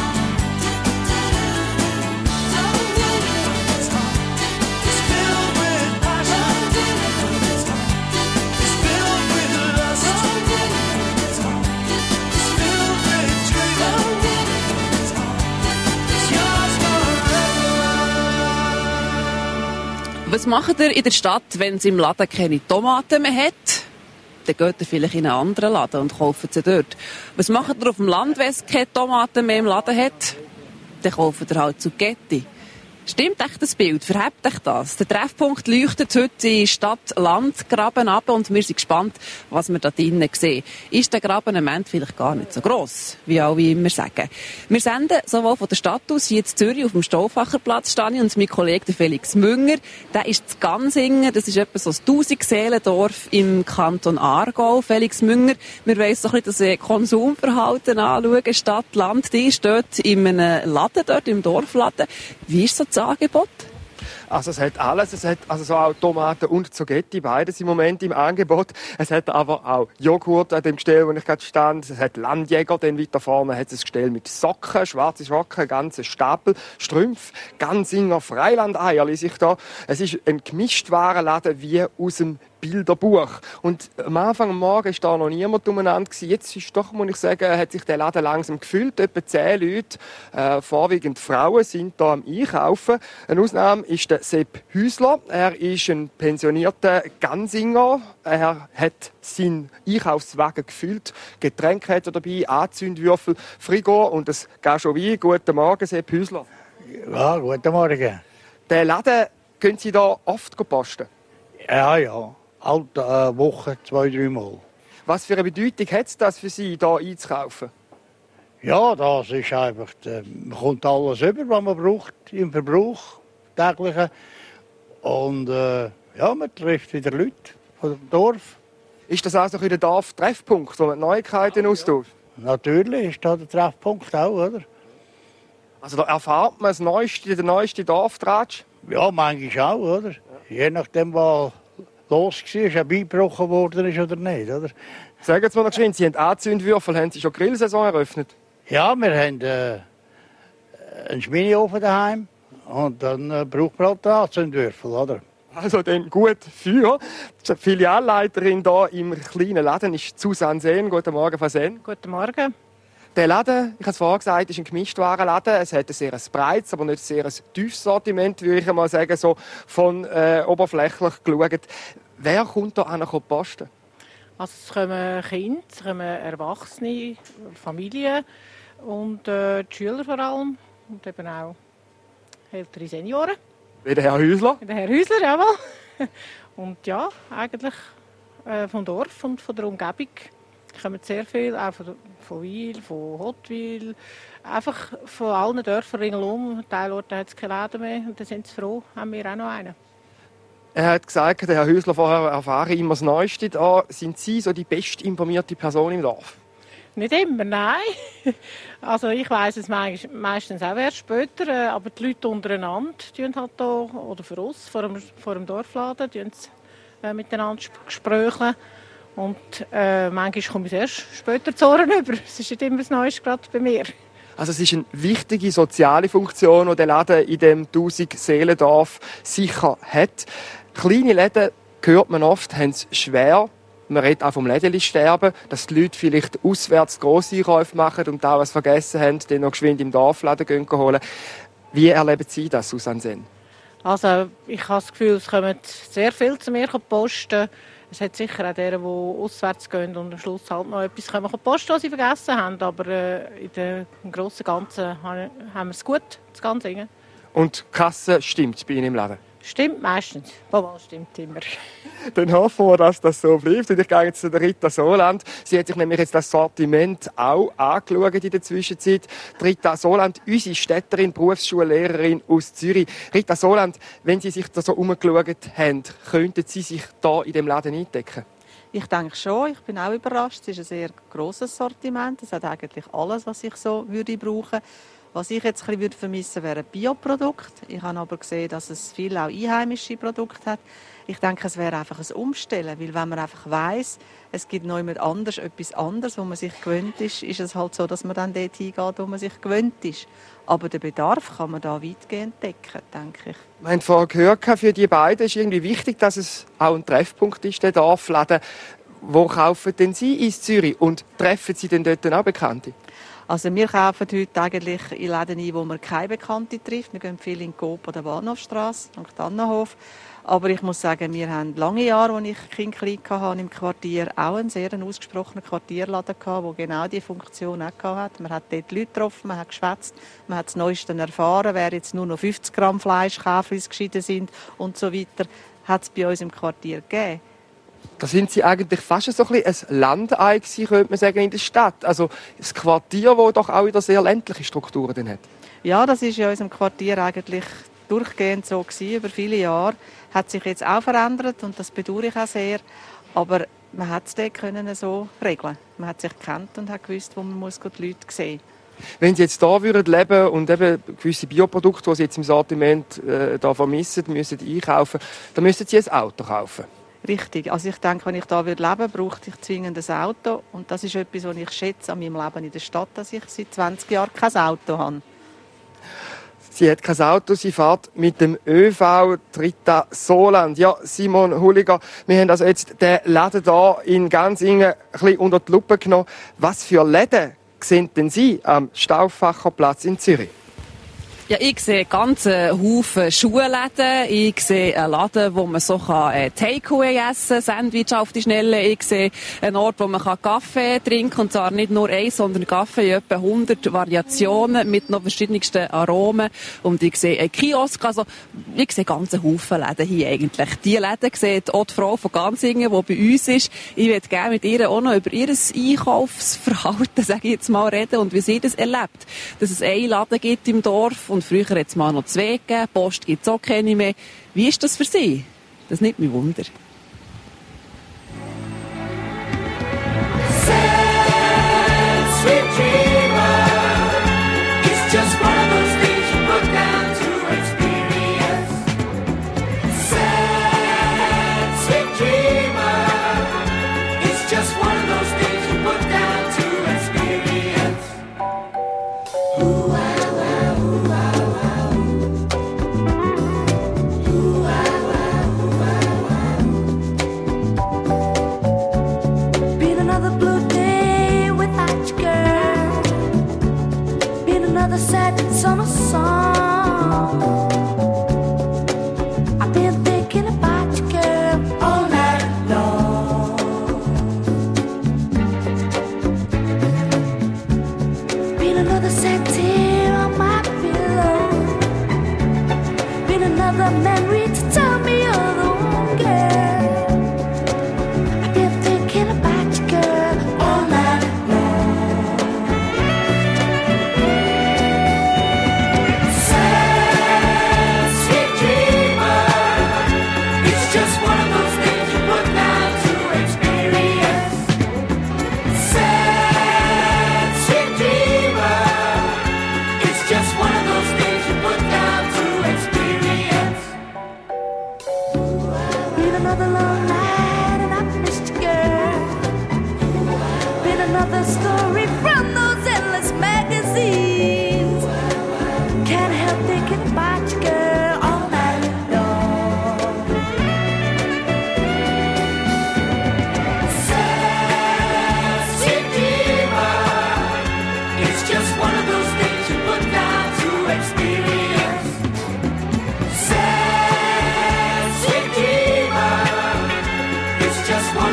It's filled with passion. It's filled with lust. It's filled with dreams. It's yours forever. Was macht ihr in der Stadt, wenn es im Laden keine Tomaten mehr hat? Dann geht ihr vielleicht in einen anderen Laden und kauft sie dort. Was macht ihr auf dem Land, wenn es keine Tomaten mehr im Laden hat? Dann kauft ihr halt Zucchetti. Stimmt echt das Bild? Verhebt euch das? Der Treffpunkt leuchtet heute in Stadt-Land-Graben ab und wir sind gespannt, was wir da drinnen sehen. Ist der Graben im Moment vielleicht gar nicht so gross, wie alle immer sagen. Wir senden sowohl von der Stadt aus, hier in Zürich auf dem Stauffacherplatz stehe ich, und mein Kollege der Felix Münger, der ist zu Gansingen, das ist etwa so ein tausend-Seelendorf im Kanton Aargau. Felix Münger, wir wollen so ein bisschen das Konsumverhalten anschauen, Stadt-Land. Die steht in einem Laden dort, im Dorfladen. Wie ist so das Angebot? Also es hat alles, es hat also so auch Tomaten und Zucchetti, beides im Moment im Angebot. Es hat aber auch Joghurt an dem Gestell, wo ich gerade stand. Es hat Landjäger, dann weiter vorne hat es ein Gestell mit Socken, schwarze Socken, ganze Stapel, Strümpfe, Gansinger Freilandeier lese ich da. Es ist ein Gemischtwarenladen wie aus dem Bilderbuch. Und am Anfang am Morgen war da noch niemand umeinander gewesen. Jetzt ist doch, muss ich sagen, hat sich der Laden langsam gefüllt. Etwa zehn Leute, äh, vorwiegend Frauen, sind da am Einkaufen. Eine Ausnahme ist der Sepp Hüsler. Er ist ein pensionierter Gansinger. Er hat seinen Einkaufswagen gefüllt. Getränke hat er dabei, Anzündwürfel, Frigo und ein Gachot Wein. Guten Morgen, Sepp Hüsler. Ja, guten Morgen. Den Laden können Sie da oft posten? Ja, ja. Alle äh, Woche zwei, drei Mal. Was für eine Bedeutung hat es das für Sie, hier einzukaufen? Ja, das ist einfach, äh, man kommt alles über, was man braucht im Verbrauch, täglichen. Und äh, ja, man trifft wieder Leute von dem Dorf. Ist das also der Dorf-Treffpunkt, wo man Neuigkeiten austauscht? Natürlich ist das der Treffpunkt auch, oder? Also da erfahrt man das neueste, den neuesten Dorftratsch? Ja, manchmal auch, oder? Ja. Je nachdem, was los war, ob eingebrochen worden ist oder nicht, oder? Sagen Sie mir noch schön, Sie haben Anzündwürfel, haben Sie schon Grillsaison eröffnet? Ja, wir haben äh, einen Schmineofen daheim und dann äh, braucht man halt Anzündwürfel, oder? Also dann gut für. Die Filialleiterin hier im kleinen Laden ist Susanne Sehn. Guten Morgen, Frau Sehn. Guten Morgen. Der Laden, ich habe es vorhin gesagt, ist ein Gemischtwarenladen. Es hat ein sehr breites, aber nicht sehr tiefes Sortiment, würde ich mal sagen, so von äh, oberflächlich geschaut. Wer kommt da an posten? Also es kommen Kinder, es kommen Erwachsene, Familien und äh, die Schüler vor allem und eben auch ältere Senioren. Wie der Herr Hüsler? Der Herr Hüsler, jawohl. Und ja, eigentlich äh, vom Dorf und von der Umgebung kommen sehr viel, auch von, von Wil, von Hottwil, einfach von allen Dörfern ringsherum. Teilorten hat es keine Läden mehr und dann sind sie froh, haben wir auch noch einen. Er hat gesagt, der Herr Hüsler vorher erfahre immer das Neueste. Da sind Sie so die bestinformierte Person im Dorf? Nicht immer, nein. Also ich weiss es meistens auch erst später, aber die Leute untereinander tun halt da, oder für uns vor dem, vor dem Dorfladen, tun sie, äh, miteinander gesprächeln. Und äh, manchmal komme ich erst später zu Ohren über. Es ist nicht immer das Neueste gerade bei mir. Also es ist eine wichtige soziale Funktion, die der Laden in dem tausend-Seelendorf sicher hat. Kleine Läden, hört man oft, haben es schwer. Man redet auch vom Lädeli-Sterben, dass die Leute vielleicht auswärts grosse Einkäufe machen und da was vergessen haben, dann noch geschwind im Dorfladen gehen holen. Wie erleben Sie das, Susanne Senn? Also ich habe das Gefühl, es kommen sehr viel zu mir posten. Es hat sicher auch deren, die auswärts gehen und am Schluss halt noch etwas können posten, was sie vergessen haben. Aber äh, in der, im Grossen und Ganzen haben wir es gut, das ganze Ding. Und die Kasse stimmt bei Ihnen im Laden? Stimmt meistens. Mama, stimmt immer. Dann hoffen wir, dass das so bleibt. Und ich gehe jetzt zu der Rita Soland. Sie hat sich nämlich jetzt das Sortiment auch angeschaut in der Zwischenzeit. Die Rita Soland, unsere Städterin, Berufsschullehrerin aus Zürich. Rita Soland, wenn Sie sich da so umgeschaut haben, könnten Sie sich da in dem Laden eindecken? Ich denke schon. Ich bin auch überrascht. Es ist ein sehr grosses Sortiment. Es hat eigentlich alles, was ich so würde brauchen. Was ich jetzt ein bisschen vermissen würde, wäre ein Bioprodukt. Ich habe aber gesehen, dass es viele auch einheimische Produkte hat. Ich denke, es wäre einfach ein Umstellen, weil wenn man einfach weiss, es gibt noch jemand anders, etwas anderes, wo man sich gewöhnt ist, ist es halt so, dass man dann dort hingeht, wo man sich gewöhnt ist. Aber den Bedarf kann man da weitgehend decken, denke ich. Wir haben vorher gehört, für die beiden ist irgendwie wichtig, dass es auch ein Treffpunkt ist, der Dorfladen. Wo kaufen denn Sie in Zürich und treffen Sie denn dort auch Bekannte? Also wir kaufen heute eigentlich in Läden ein, wo man keine Bekannte trifft. Wir gehen viel in Coop oder Bahnhofstrasse, Sankt Annenhof. Aber ich muss sagen, wir haben lange Jahre, als ich Kinder klein hatte, im Quartier auch einen sehr ausgesprochenen Quartierladen gehabt, der genau diese Funktion auch hatte. Man hat dort Leute getroffen, man hat geschwätzt, man hat das Neueste erfahren, wer jetzt nur noch fünfzig Gramm Fleisch kauft, wie es geschieden sind und so weiter, hat es bei uns im Quartier gegeben. Da sind Sie eigentlich fast so ein, ein Landei gewesen, könnte man sagen, in der Stadt. Also das Quartier, das doch auch wieder sehr ländliche Strukturen hat. Ja, das ist in unserem Quartier eigentlich durchgehend so gewesen, über viele Jahre. Hat sich jetzt auch verändert und das bedauere ich auch sehr. Aber man hat es dort können so regeln. Man hat sich gekannt und hat gewusst, wo man muss die Leute sehen. Wenn Sie jetzt hier leben würden und eben gewisse Bioprodukte, die Sie jetzt im Sortiment äh, da vermissen, müssen einkaufen, dann müssten Sie ein Auto kaufen. Richtig. Also ich denke, wenn ich hier leben würde, brauchte ich zwingend ein Auto. Und das ist etwas, was ich schätze an meinem Leben in der Stadt, dass ich seit zwanzig Jahren kein Auto habe. Sie hat kein Auto, sie fährt mit dem ÖV, Rita Soland. Ja, Simon Hulliger, wir haben also jetzt den Laden hier in Ganzingen ein bisschen unter die Lupe genommen. Was für Läden sehen denn Sie am Stauffacherplatz in Zürich? Ja, ich sehe ganz Haufen Schuhläden. Ich sehe einen Laden, wo man so kann Takeaway essen kann, Sandwich auf die Schnelle. Ich sehe einen Ort, wo man Kaffee trinken kann. Und zwar nicht nur ein, sondern Kaffee in etwa hundert Variationen mit noch verschiedensten Aromen. Und ich sehe einen Kiosk. Also, ich sehe ganze Haufen Läden hier eigentlich. Die Läden sieht auch die Frau von Ganzingen, die bei uns ist. Ich würde gerne mit ihr auch noch über ihr Einkaufsverhalten, sage ich jetzt mal, reden und wie sie das erlebt. Dass es einen Laden gibt im Dorf und früher hat es mal noch zwei gegeben, Post gibt es auch keine mehr. Wie ist das für Sie? Das nimmt mich Wunder.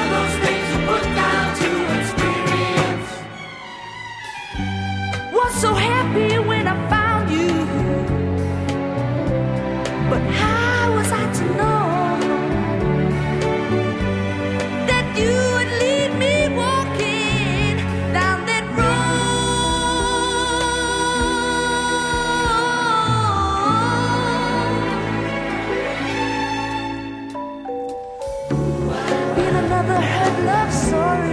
of those things you put down to experience. Was so happy when I found you, but how was I to know that you would lead me walking down that road? Been another hurt love story.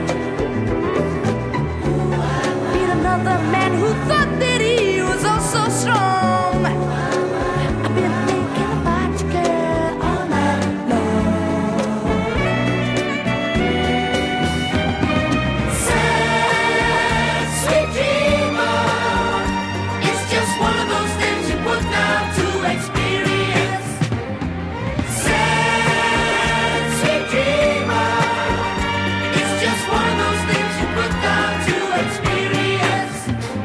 Been another man who thought that he was oh so strong. I've been thinking about you, girl, all night long. Sad, sweet dreamer, it's just one of those things you put down to experience. Sad, sweet dreamer, it's just one of those things you put down to experience.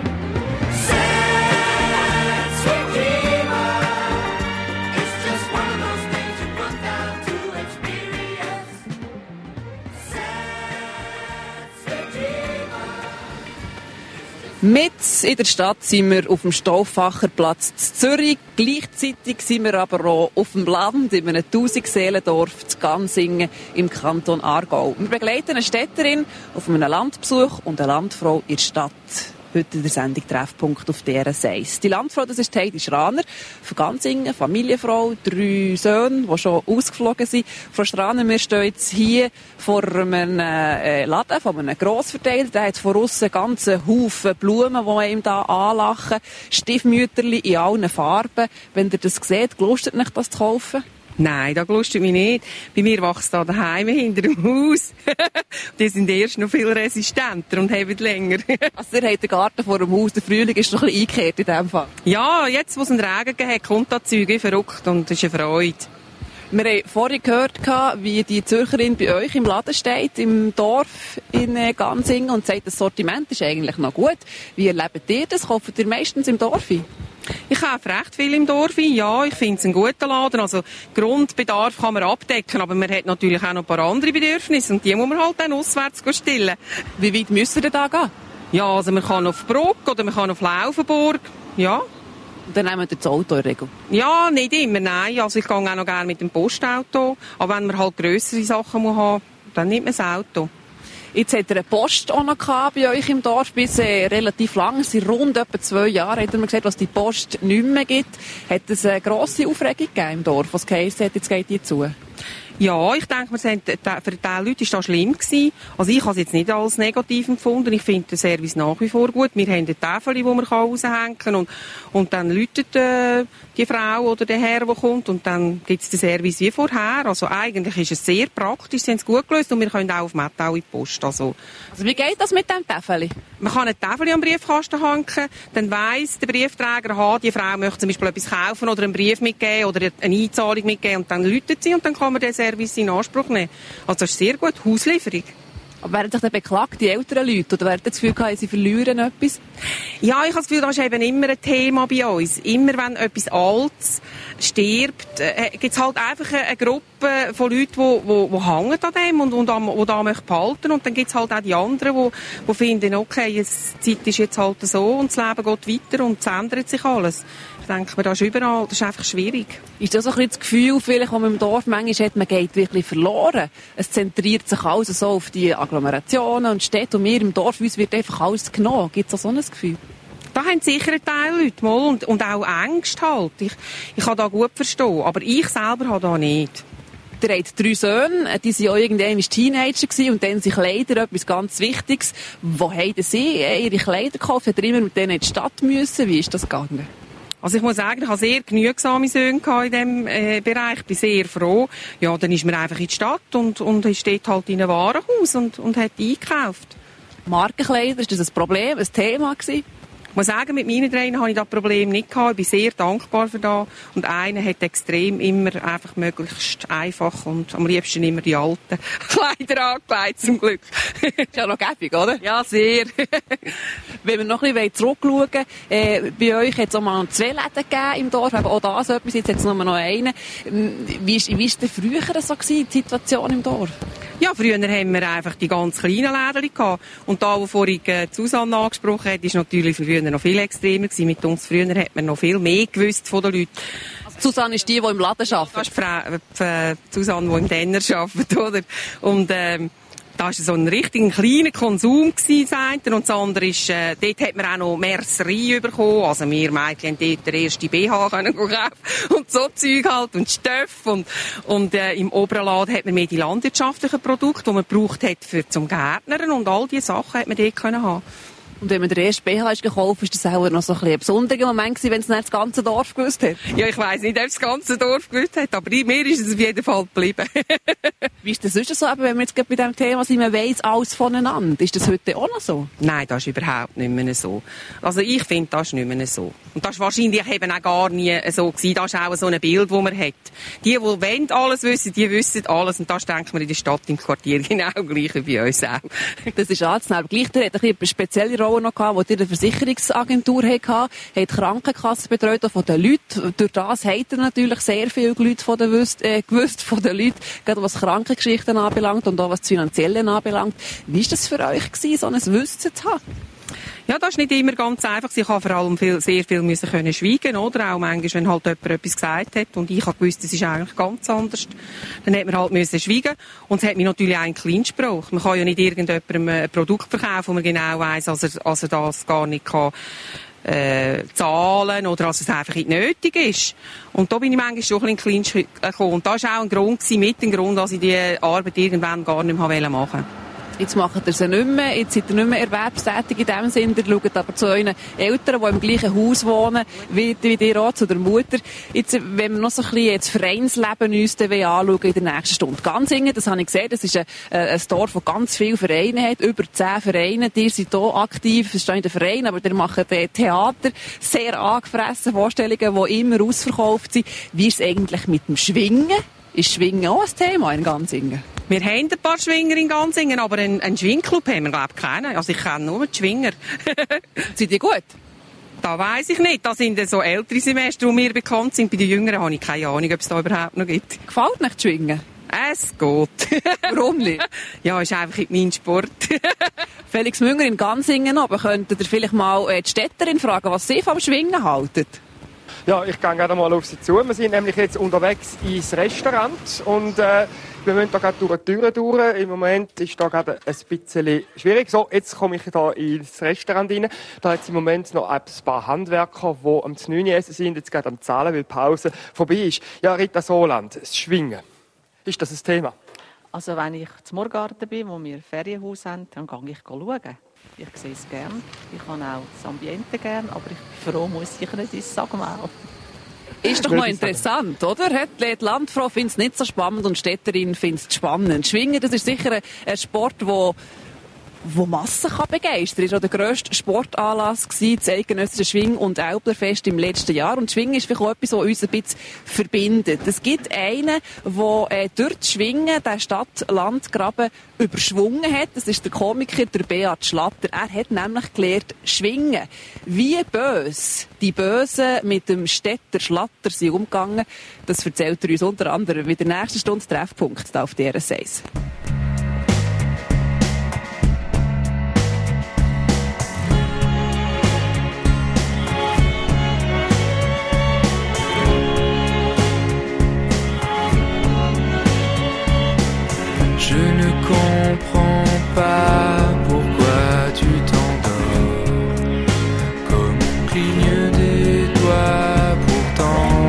Sad, sweet dreamer, it's just one of those things you put down to experience. Sad, sweet dreamer. Mit in der Stadt sind wir auf dem Stauffacherplatz in Zürich. Gleichzeitig sind wir aber auch auf dem Land, in einem Tausendseelendorf zu Gansingen im Kanton Aargau. Wir begleiten eine Städterin auf einem Landbesuch und eine Landfrau in der Stadt. Heute in der Sendung Treffpunkt auf D R S eins. Die Landfrau, das ist Heidi Schraner, von Gansingen, Familienfrau, drei Söhne, die schon ausgeflogen sind. Frau Schraner, wir stehen jetzt hier vor einem äh, Laden von einem Grossverteiler. Der hat von aussen einen ganzen Haufen Blumen, die ihm da anlachen. Stiefmütterli in allen Farben. Wenn ihr das seht, gelustet euch das zu kaufen? Nein, das lustet mich nicht. Bei mir wächst da daheim hinter dem Haus. Die sind erst noch viel resistenter und haben länger. Also ihr habt den Garten vor dem Haus, der Frühling ist noch ein bisschen eingekehrt in diesem Fall. Ja, jetzt, wo es einen Regen gegeben hat, kommt das Zeug wie verrückt und das ist eine Freude. Wir haben vorhin gehört, wie die Zürcherin bei euch im Laden steht, im Dorf in Gansingen, und sagt, das Sortiment ist eigentlich noch gut. Wie erlebt ihr das? Kauft ihr meistens im Dorf ein? Ich kaufe recht viel im Dorf ein. Ja, ich finde es einen guten Laden. Also Grundbedarf kann man abdecken, aber man hat natürlich auch noch ein paar andere Bedürfnisse und die muss man halt dann auswärts stillen. Wie weit müsst ihr denn da gehen? Ja, also man kann auf Bruck oder man kann auf Laufenburg. Ja. Und dann nehmen wir das Auto in der Regel? Ja, nicht immer, nein. Also ich gehe auch noch gerne mit dem Postauto. Aber wenn man halt grössere Sachen muss haben, dann nimmt man das Auto. Jetzt hat er eine Post auch noch gehabt bei euch im Dorf, bis äh, relativ lang, es sind rund etwa zwei Jahre, hat er mir gesagt, was die Post nicht mehr gibt. Hat es eine grosse Aufregung gegeben im Dorf, was geheißen hat, jetzt geht die zu? Ja, ich denke, für diese Leute war das schlimm gewesen. Also ich habe es jetzt nicht als negativ empfunden. Ich finde den Service nach wie vor gut. Wir haben eine Tafel, die man raushängen kann. Und, und dann läutet äh, die Frau oder der Herr, der kommt. Und dann gibt es den Service wie vorher. Also eigentlich ist es sehr praktisch, sie haben es gut gelöst. Und wir können auch auf Mettau in die Post. Also, also wie geht das mit dem Tafel? Man kann eine Tafel am Briefkasten hängen. Dann weiss der Briefträger, aha, die Frau möchte zum Beispiel etwas kaufen oder einen Brief mitgeben oder eine Einzahlung mitgeben. Und dann läutet sie und dann kann man den Service in Anspruch nehmen. Also das ist sehr gut. Hauslieferung. Aber werden sich dann beklagt, die älteren Leute? Oder werden das Gefühl gehabt, sie verlieren etwas? Ja, ich habe das Gefühl, das ist eben immer ein Thema bei uns. Immer wenn etwas Altes stirbt, äh, gibt es halt einfach eine, eine Gruppe von Leuten, die, die, die hängen an dem und, und am, die da möchten behalten. Und dann gibt es halt auch die anderen, die, die finden, okay, jetzt, die Zeit ist jetzt halt so und das Leben geht weiter und es ändert sich alles. Ich denke mir, das ist überall, das ist einfach schwierig. Ist das so ein bisschen das Gefühl, vielleicht, das man im Dorf manchmal hat, man geht wirklich verloren? Es zentriert sich alles so auf die Agglomerationen und Städte und wir im Dorf, uns wird einfach alles genommen. Gibt es so ein Gefühl? Da haben sicher ein Teil Leute mal und, und auch Ängste halt. Ich, ich kann das gut verstehen, aber ich selber habe das nicht. Ihr habt drei Söhne, die waren auch irgendwann Teenager gewesen, und dann sind Kleider etwas ganz Wichtiges. Wo haben Sie ihre Kleider gekauft? Hat ihr immer mit denen in die Stadt müssen? Wie ist das gegangen? Also ich muss sagen, ich hatte sehr genügsame Söhne in diesem äh, Bereich. Ich bin sehr froh. Ja, dann ist man einfach in die Stadt und, und ist dort halt in einem Warenhaus und, und hat eingekauft. Markenkleider, ist das ein Problem, ein Thema gewesen? Ich muss sagen, mit meinen dreien habe ich das Problem nicht gehabt. Ich bin sehr dankbar für das. Und einer hat extrem immer einfach möglichst einfach und am liebsten immer die alten Kleider angelegt, zum Glück. Ist ja noch gäbig, oder? Ja, sehr. Wenn wir noch ein bisschen zurückschauen, äh, bei euch hat es auch mal zwei Läden gegeben im Dorf, aber auch da so etwas, jetzt hat es nur noch einen. Wie war es früher so gewesen, die Situation im Dorf? Ja, früher haben wir einfach die ganz kleinen Läden gehabt. Und da, wo vorhin äh, Susanne angesprochen hat, ist natürlich früher noch viel extremer gewesen. Mit uns früher hat man noch viel mehr gewusst von den Leuten. Also Susanne ist die, die im Laden arbeitet? Das ist die, Frau, die Susanne, die im Denner arbeitet, oder? Und, ähm, da war so ein richtig kleiner Konsum gewesen, das eine. Und das andere ist, äh, dort hat man auch noch Mercerie bekommen. Also wir Mädchen haben dort den ersten B H können kaufen. Und so Zeug halt und Stoff. Und, und, äh, im oberen Laden hat man mehr die landwirtschaftlichen Produkte, die man gebraucht hat für zum Gärtnern. Und all diese Sachen hat man dort können haben. Und wenn man den ersten B H ist gekauft, ist das auch noch so ein, ein besonderer Moment gewesen, wenn es nicht das ganze Dorf gewusst hat? Ja, ich weiss nicht, ob es das ganze Dorf gewusst hat, aber mir ist es auf jeden Fall geblieben. Wie ist das sonst so, wenn wir jetzt bei diesem Thema sind, man weiss alles voneinander? Ist das heute auch noch so? Nein, das ist überhaupt nicht mehr so. Also ich finde, das ist nicht mehr so. Und das ist wahrscheinlich eben auch gar nie so gewesen. Das ist auch so ein Bild, das man hat. Die, die wollen alles wissen, die wissen alles. Und das denkt man in der Stadt, im Quartier genau gleich wie bei uns auch. Das ist anzunehmen. Gleich, der hat eine spezielle Rolle noch gehabt, wo ihr eine Versicherungsagentur hatte, hat die Krankenkasse betreut, auch von den Leuten. Durch das hat er natürlich sehr viele Leute von den Wüst, äh, gewusst von den Leuten, gerade was Krankengeschichten anbelangt und auch was das Finanzielle anbelangt. Wie war das für euch gewesen, so ein Wissen zu haben? Ja, das ist nicht immer ganz einfach. Ich habe vor allem viel, sehr viel müssen können schweigen, oder? Auch manchmal, wenn halt jemand etwas gesagt hat und ich habe gewusst, das ist eigentlich ganz anders. Dann hat man halt müssen schweigen. Und es hat mich natürlich auch einen Kleinspruch. Man kann ja nicht irgendjemandem ein Produkt verkaufen, wo man genau weiss, dass er, dass er das gar nicht kann, äh, zahlen oder dass es einfach nicht nötig ist. Und da bin ich manchmal schon ein bisschen klein gekommen. Und das war auch ein Grund gewesen, mit dem Grund, dass ich diese Arbeit irgendwann gar nicht mehr machen wollte. Jetzt macht ihr sie nicht mehr, jetzt seid ihr nicht mehr erwerbstätig in dem Sinn, ihr schaut aber zu euren Eltern, die im gleichen Haus wohnen, wie, wie ihr auch, zu der Mutter. Jetzt, wenn wir noch so ein bisschen das Vereinsleben uns anschauen in der nächsten Stunde. Ganzingen, das habe ich gesehen, das ist ein, ein Dorf, das ganz viele Vereine hat, über zehn Vereine, ihr seid hier aktiv, es steht in den Vereinen, aber ihr macht Theater, sehr angefressen, Vorstellungen, die immer ausverkauft sind. Wie ist es eigentlich mit dem Schwingen? Ist Schwingen auch ein Thema in Ganzingen? Wir haben ein paar Schwinger in Ganzingen, aber einen, einen Schwingclub haben wir, glaube ich, keinen. Also ich kenne nur die Schwinger. Sind die gut? Das weiss ich nicht. Das sind so ältere Semester, die mir bekannt sind. Bei den Jüngeren habe ich keine Ahnung, ob es da überhaupt noch gibt. Gefällt nicht das Schwingen? Es geht. Warum nicht? Ja, ist einfach mein Sport. Felix Münger in Ganzingen, aber könntet ihr vielleicht mal die Städterin fragen, was sie vom Schwingen halten? Ja, ich gehe gerade mal auf Sie zu. Wir sind nämlich jetzt unterwegs ins Restaurant und äh, wir müssen da gerade durch die Türen durch. Im Moment ist da gerade ein bisschen schwierig. So, jetzt komme ich da ins Restaurant rein. Da hat es im Moment noch ein paar Handwerker, die am neun essen sind, jetzt gerade am Zahlen, weil die Pause vorbei ist. Ja, Rita Soland, das Schwingen. Ist das ein Thema? Also wenn ich zum Murgarten bin, wo wir ein Ferienhaus haben, dann gehe ich schauen. Ich sehe es gerne. Ich habe auch das Ambiente gerne, aber ich bin froh, muss ich nicht ins Sagmau. Ist doch noch interessant, oder? Die Landfrau findet es nicht so spannend und die Städterin findet es spannend. Schwingen, das ist sicher ein Sport, wo wo Massen kann begeistern. Das war auch der grösste Sportanlass gewesen, das eidgenössische Schwing- und Älplerfest im letzten Jahr. Und Schwingen ist vielleicht auch etwas, was uns ein bisschen verbindet. Es gibt einen, der äh, durch das Schwingen den Stadt-Land-Graben überschwungen hat. Das ist der Komiker, der Beat Schlatter. Er hat nämlich gelernt, schwingen. Wie böse die Bösen mit dem Städter Schlatter sind umgegangen, das erzählt er uns unter anderem in der nächsten Stunde Treffpunkt auf D R S eins. Je ne comprends pas pourquoi tu t'endors comme on cligne des doigts pourtant.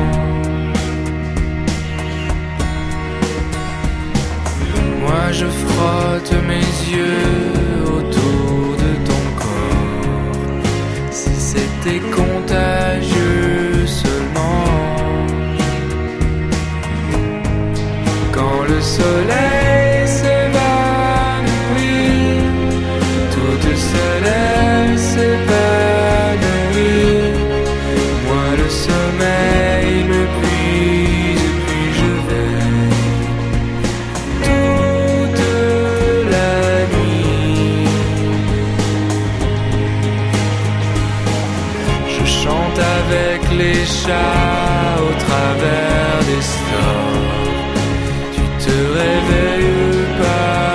Moi je frotte mes yeux autour de ton corps. Si c'était contagieux seulement. Quand le soleil elle s'épanouit, moi le sommeil me puise et puis je veille toute la nuit. Je chante avec les chats au travers des stores. Tu te réveilles pas.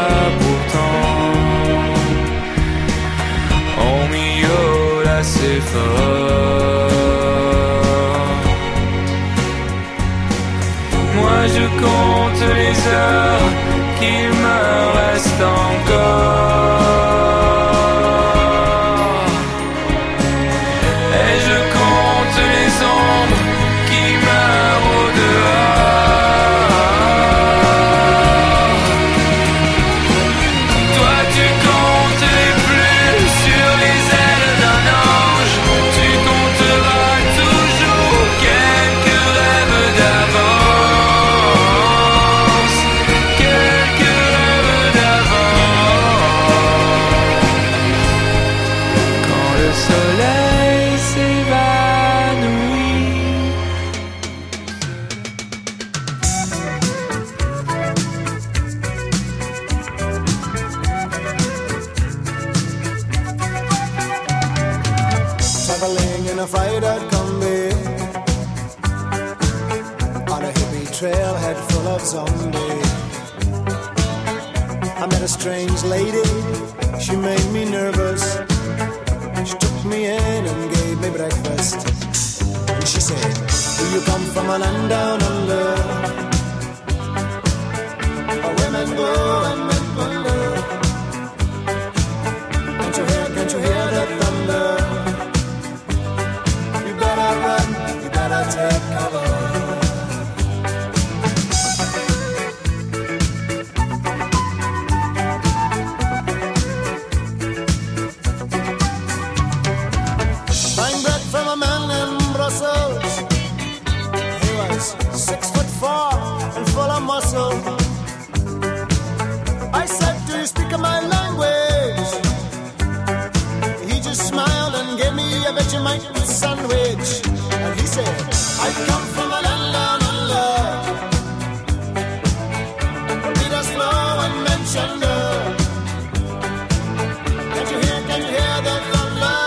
ain't afraid of combi on a hippie trailhead full of zombies. I met a strange lady, she made me nervous. She took me in and gave me breakfast. And she said, do you come from a land down under, where women go and men wonder? Can't you hear, can't you hear the thunder? You better run, you better take cover. Six foot four and full of muscle. I said, do you speak my language? He just smiled and gave me a Vegemite sandwich. And he said, I come from a land down under, where Peter's flow and Manchester. Can't you hear, can't you hear the thunder?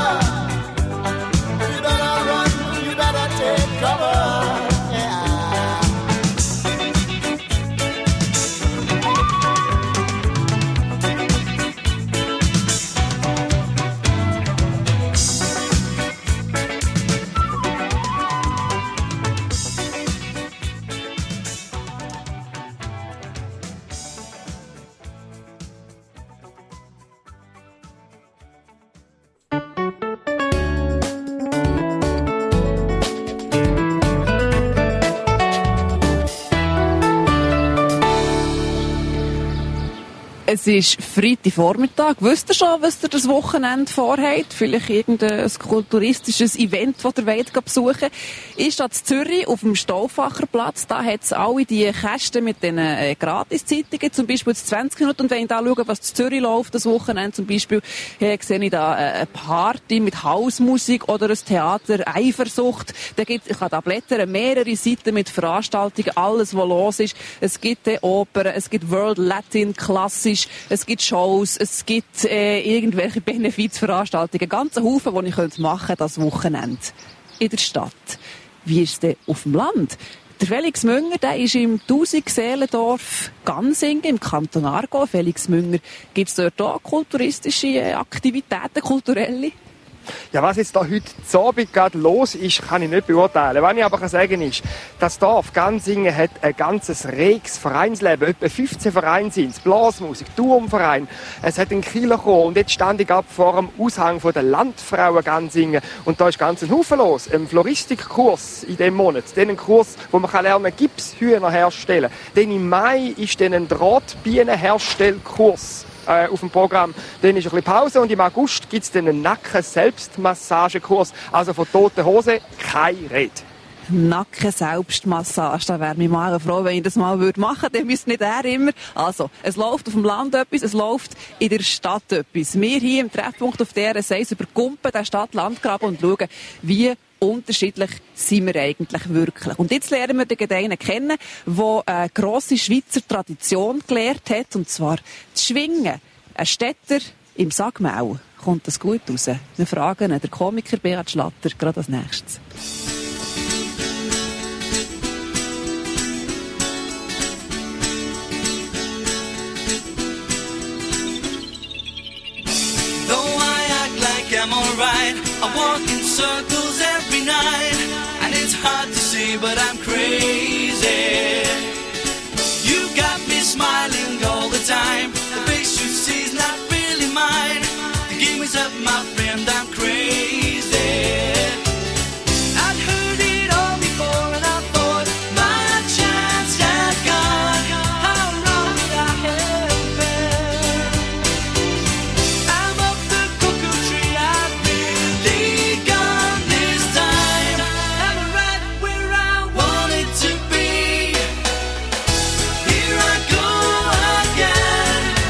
You better run, you better take cover. Es ist Freitagvormittag. Wisst ihr schon, was ihr das Wochenende vorhabt? Vielleicht irgendein kulturistisches Event, das ihr wollt besuchen. Ich stehe in Zürich auf dem Stauffacherplatz. Da hat es alle die Kästen mit den äh, Gratiszeitungen, zum Beispiel zwanzig Minuten. Und wenn ich da schaue, was in Zürich läuft, das Wochenende zum Beispiel, äh, sehe ich da äh, eine Party mit Hausmusik oder ein Theater Eifersucht. Da gibt, ich kann da blättern, mehrere Seiten mit Veranstaltungen, alles, was los ist. Es gibt äh, Opern, es gibt World Latin, klassisch. Es gibt Shows, es gibt äh, irgendwelche Benefizveranstaltungen, ganze Haufen, die ich machen könnte das Wochenende in der Stadt. Wie ist es denn auf dem Land? Der Felix Münger, der ist im Tausendseelendorf Gansingen im Kanton Aargau. Felix Münger, gibt es dort auch kulturistische Aktivitäten, kulturelle? Ja, was jetzt da heute zu Abend gerade los ist, kann ich nicht beurteilen. Was ich aber kann sagen ist, das Dorf Gansingen hat ein ganzes reges Vereinsleben. Etwa fünfzehn Vereine sind es. Blasmusik, Turmverein, es hat einen Kirchenchor. Und jetzt stand ich ab vor dem Aushang von der Landfrauen Gansingen. Und da ist ganz ein Haufen los. Ein Floristikkurs in diesem Monat. Den Kurs, wo man lernen kann, Gipshühner herstellen. Dann im Mai ist dann ein Drahtbienenherstellkurs Äh, auf dem Programm. Dann ist ein bisschen Pause und im August gibt es dann einen Nacken-Selbstmassagekurs. Also von toten Hosen keine Rede. Nacken-Selbstmassage, da wäre mich mal froh, wenn ich das mal machen würde. Dann müsste nicht er immer. Also, es läuft auf dem Land etwas, es läuft in der Stadt etwas. Wir hier im Treffpunkt auf der S eins überkumpen den Stadt-Land-Graben und schauen, wie unterschiedlich sind wir eigentlich wirklich. Und jetzt lernen wir den einen kennen, der eine grosse Schweizer Tradition gelehrt hat, und zwar das Schwingen. Ein Städter im Sagmau. Kommt das gut raus? Wir fragen den Komiker Beat Schlatter gerade als nächstes. I'm alright. I walk in circles every night, and it's hard to see, but I'm crazy. You got me smiling all the time. The face you see is not really mine. The game is up, my friend. I'm crazy. I'd heard it all before, and I thought my chance had gone. How wrong would I have been? I'm up the cuckoo tree. Here I go again.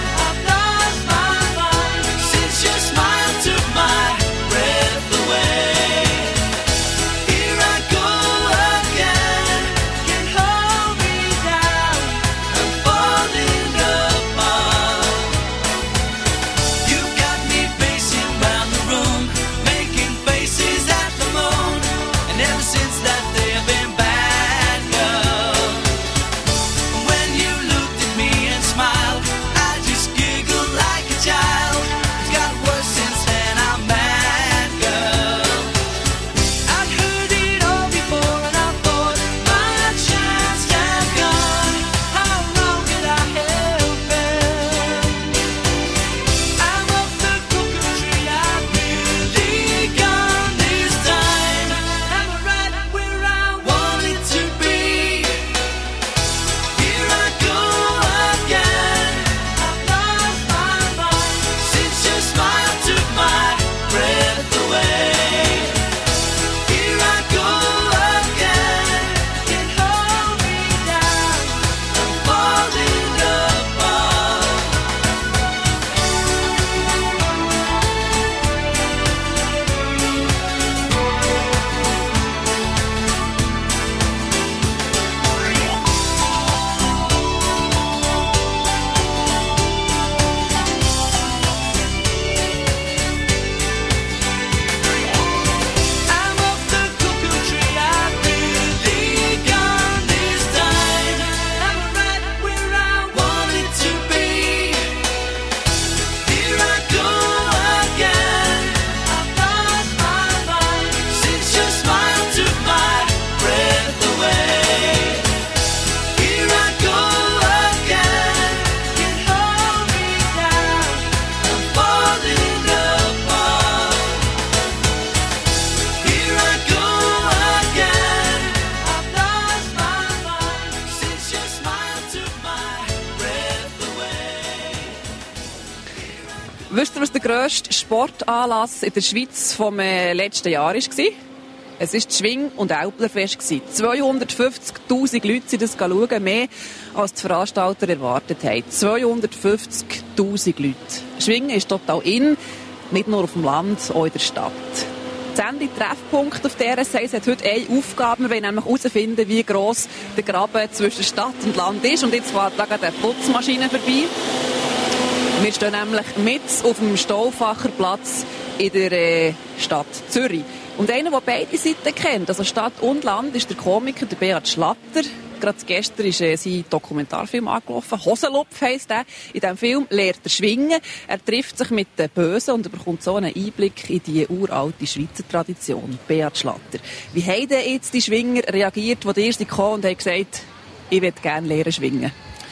Wisst ihr, was der grösste Sportanlass in der Schweiz vom äh, letzten Jahr war? Es war das Schwing- und Älplerfest. zweihundertfünfzigtausend Leute sind das schauen, mehr als die Veranstalter erwartet haben. zweihundertfünfzigtausend Leute. Schwingen ist total in, nicht nur auf dem Land, auch in der Stadt. Das Ende Treffpunkt auf dieser Seite hat heute eine Aufgabe. Wir wollen nämlich herausfinden, wie gross der Graben zwischen Stadt und Land ist. Und jetzt fährt da gerade eine Putzmaschine vorbei. Wir stehen nämlich mit auf dem Stauffacherplatz in der äh, Stadt Zürich. Und einer, der beide Seiten kennt, also Stadt und Land, ist der Komiker der Beat Schlatter. Gerade gestern ist äh, sein Dokumentarfilm angelaufen. «Hosenlupf» heisst er. In diesem Film lernt er schwingen. Er trifft sich mit den Bösen und bekommt so einen Einblick in die uralte Schweizer Tradition. Beat Schlatter. Wie haben denn jetzt die Schwinger reagiert, als die ersten kamen und haben gesagt, ich würde gerne lernen schwingen?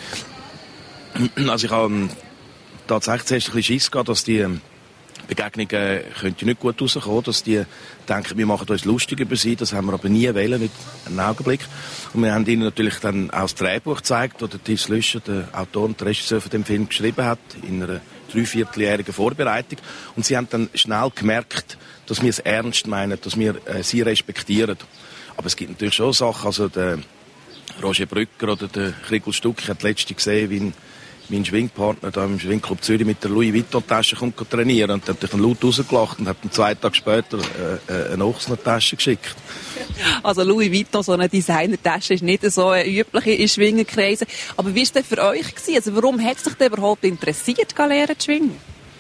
Also ich habe tatsächlich zuerst ein bisschen Schiss gehabt, dass die Begegnungen könnte nicht gut rauskommen, dass die denken, wir machen uns lustig über sie. Das haben wir aber nie wollen, nicht einen Augenblick. Und wir haben ihnen natürlich dann auch das Drehbuch gezeigt, das Thies Lüscher, der Autor und der Regisseur von dem Film, geschrieben hat, in einer dreivierteljährigen Vorbereitung. Und sie haben dann schnell gemerkt, dass wir es ernst meinen, dass wir äh, sie respektieren. Aber es gibt natürlich schon Sachen, also der Roger Brücker oder der Krigl Stuck, ich habe letzte gesehen, wie ein mein Schwingpartner da im Schwingclub Zürich mit der Louis Vuitton-Tasche kommt trainieren. Und dann hat dann laut rausgelacht und hat dann zwei Tage später äh, eine Ochsner-Tasche geschickt. Also Louis Vuitton, so eine Designer-Tasche, ist nicht so eine übliche in Schwingerkreisen. Aber wie war es denn für euch gewesen? Also warum hat es dich denn überhaupt interessiert, lernen zu schwingen?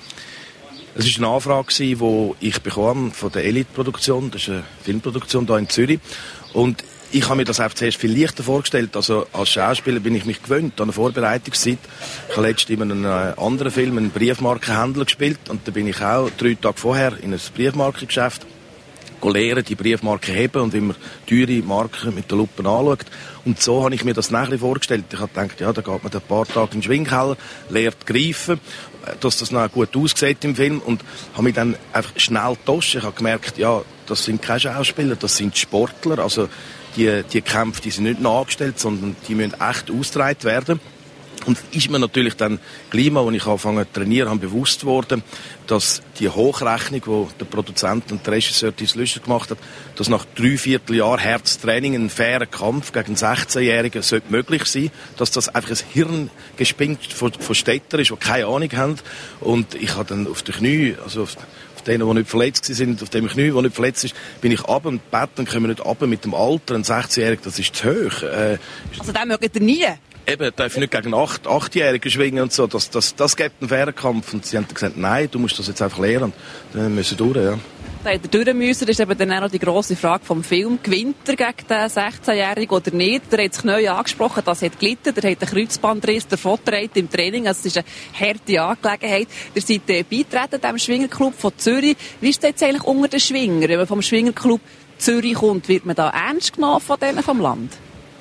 Es war eine Anfrage, die ich bekam von der Elite-Produktion. Das ist eine Filmproduktion hier in Zürich. Und ich habe mir das einfach zuerst viel leichter vorgestellt. Also als Schauspieler bin ich mich gewöhnt an eine Vorbereitungszeit. Ich habe letztens in einem anderen Film einen Briefmarkenhändler gespielt und da bin ich auch drei Tage vorher in ein Briefmarkengeschäft lernen, die Briefmarken heben und wie man teure Marken mit der Lupe anschaut. Und so habe ich mir das nachher vorgestellt. Ich habe gedacht, ja, da geht man ein paar Tage in den Schwingkeller, lernt greifen, dass das noch gut aussieht im Film und habe mich dann einfach schnell getauscht. Ich habe gemerkt, ja, das sind keine Schauspieler, das sind Sportler, also Die, die Kämpfe, die sind nicht nachgestellt, sondern die müssen echt ausgetragen werden. Und ist mir natürlich dann gleich mal, als ich angefangen zu trainieren habe, bewusst geworden, dass die Hochrechnung, die der Produzent und der Regisseur Thies Lüscher gemacht hat, dass nach drei Vierteljahren Herztraining ein fairer Kampf gegen einen sechzehnjährigen sollte möglich sein, dass das einfach ein Hirngespinst von, von Städtern ist, die keine Ahnung haben. Und ich habe dann auf die Knie, also auf denen, die nicht verletzt sind, auf dem Knie, der nicht verletzt ist, bin ich runter und beten können wir nicht runter mit dem Alter. Ein sechzehnjähriger, das ist zu hoch. Äh, also den mögt ihr nie? Eben, darf ich nicht gegen acht, achtjährige schwingen und so. Das, das, das gibt einen fairen Kampf. Und sie haben gesagt, nein, du musst das jetzt einfach lernen. Dann müssen wir durch, ja. Da hat er durch müssen. Das ist eben dann auch noch die grosse Frage vom Film. Gewinnt er gegen den sechzehnjährigen oder nicht? Der hat sich neu angesprochen, das hat gelitten. Der hat einen Kreuzbandriss davongetragen im Training. Also es ist eine harte Angelegenheit. Ihr seid äh, beitreten dem Schwingerclub von Zürich. Wie ist das jetzt eigentlich unter den Schwingern? Wenn man vom Schwingerclub Zürich kommt, wird man da ernst genommen von denen vom Land?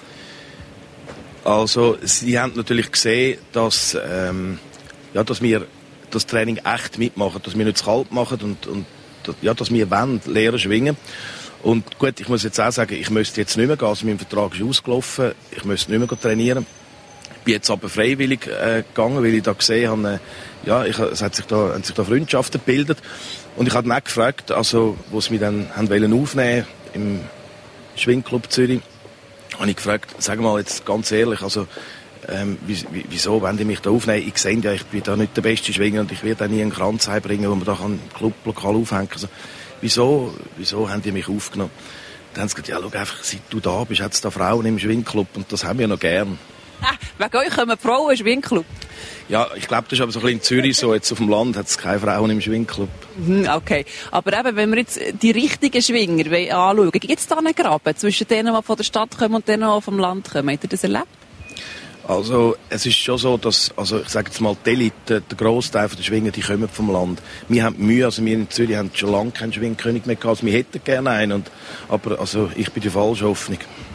Also, sie haben natürlich gesehen, dass, ähm, ja, dass wir das Training echt mitmachen, dass wir nicht zu kalt machen und, und ja, dass wir wollen, lernen schwingen. Und gut, ich muss jetzt auch sagen, ich müsste jetzt nicht mehr gehen, also mein Vertrag ist ausgelaufen, ich müsste nicht mehr trainieren. Ich bin jetzt aber freiwillig äh, gegangen, weil ich da gesehen habe, äh, ja, ich, es hat sich da, haben sich da Freundschaften gebildet. Und ich habe dann auch gefragt, also, wo sie mich dann haben wollen aufnehmen im Schwingclub Zürich, habe ich gefragt, sag mal jetzt ganz ehrlich, also, ähm, wieso wollen die mich da aufnehmen? Ich sehe ja, ich bin da nicht der beste Schwinger und ich werde auch nie einen Kranz heimbringen, wo man da im Clublokal aufhängen kann. Also, wieso, wieso haben die mich aufgenommen? Dann haben sie gesagt, ja, schau einfach, seit du da bist, hat es da Frauen im Schwingclub und das haben wir noch gern. Ah, wegen euch kommen Frauen im Schwingclub? Ja, ich glaube, das ist aber so ein bisschen in Zürich so. Jetzt auf dem Land hat es keine Frauen im Schwingclub. Okay, aber eben, wenn wir jetzt die richtigen Schwinger anschauen, gibt es da einen Graben zwischen denen, die von der Stadt kommen und denen, die vom Land kommen? Habt ihr das erlebt? Also, es ist schon so, dass, also ich sage jetzt mal, die Elite, der Grossteil der Schwinger, die kommen vom Land. Wir haben Mühe, also wir in Zürich haben schon lange keinen Schwingkönig mehr gehabt, also wir hätten gerne einen, und, aber also, ich bin die falsche Hoffnung.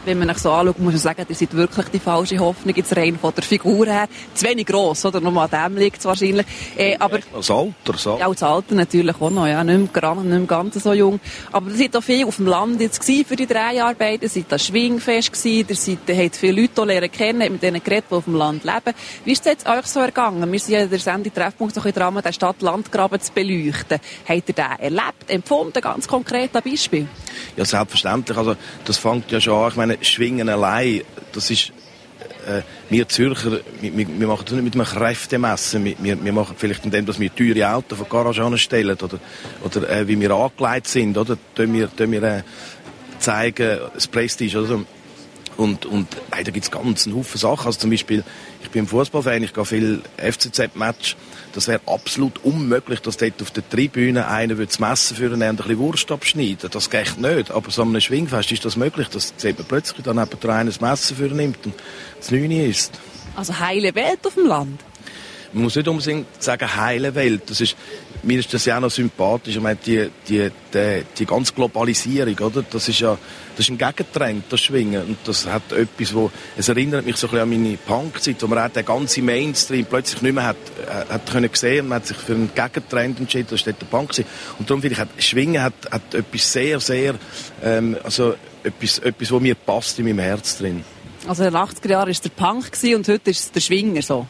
Wenn man euch so anschaut, muss man sagen, ihr seid wirklich die falsche Hoffnung, jetzt rein von der Figur her. Zu wenig gross, oder? Nur an dem liegt es wahrscheinlich. Äh, aber das Alter, das Alter. Ja, das Alter natürlich auch noch, ja. Nicht mehr, nicht mehr ganz so jung. Aber ihr seid auch viel auf dem Land jetzt für die Dreharbeiten. Ihr seid da Schwingfest gewesen. Ihr seid, ihr habt viele Leute lernen kennen, habt mit denen geredet, die auf dem Land leben. Wie ist es jetzt euch so ergangen? Wir sind ja in der Sendung Treffpunkt so ein bisschen dran, den Stadt-Land-Graben zu beleuchten. Habt ihr den erlebt, empfunden, ganz konkret ein Beispiel? Ja, selbstverständlich. Also, das fängt ja schon an. Ich meine, Schwingen allein, das ist, äh, wir Zürcher, wir, wir machen das nicht mit einem Kräftemessen. Wir, wir, wir machen vielleicht in dem, dass wir teure Autos von Garage anstellen oder, oder äh, wie wir angelegt sind, oder? Tun wir, tun wir äh, zeigen, das Prestige, oder? Und, und hey, da gibt es ganz einen Haufen Sachen. Also zum Beispiel, ich bin Fußballfan, ich gehe viel F C Z-Match. Das wäre absolut unmöglich, dass dort auf der Tribüne einer das Messer führen und ein bisschen Wurst abschneiden. Das geht nicht. Aber so einem Schwingfest ist das möglich. Das sieht man plötzlich, dann neben der eine das Messer führen nimmt und das Neune ist. Also heile Welt auf dem Land? Man muss nicht unbedingt sagen, heile Welt. Das ist, mir ist das ja auch noch sympathisch. Ich meine, die, die, die, die ganze Globalisierung, oder? Das ist ja, das ist ein Gegentrend, das Schwingen. Und das hat etwas, wo, es erinnert mich so ein bisschen an meine Punk-Zeit, wo man auch den ganzen Mainstream plötzlich nicht mehr hat, äh, hat können sehen und man hat sich für einen Gegentrend entschieden, das war der Punk gewesen. Und darum finde ich, hat, Schwingen hat, hat etwas sehr, sehr, ähm, also, etwas, etwas, was mir passt in meinem Herz drin. Also in den achtziger Jahren war es der Punk und heute ist es der Schwinger, so?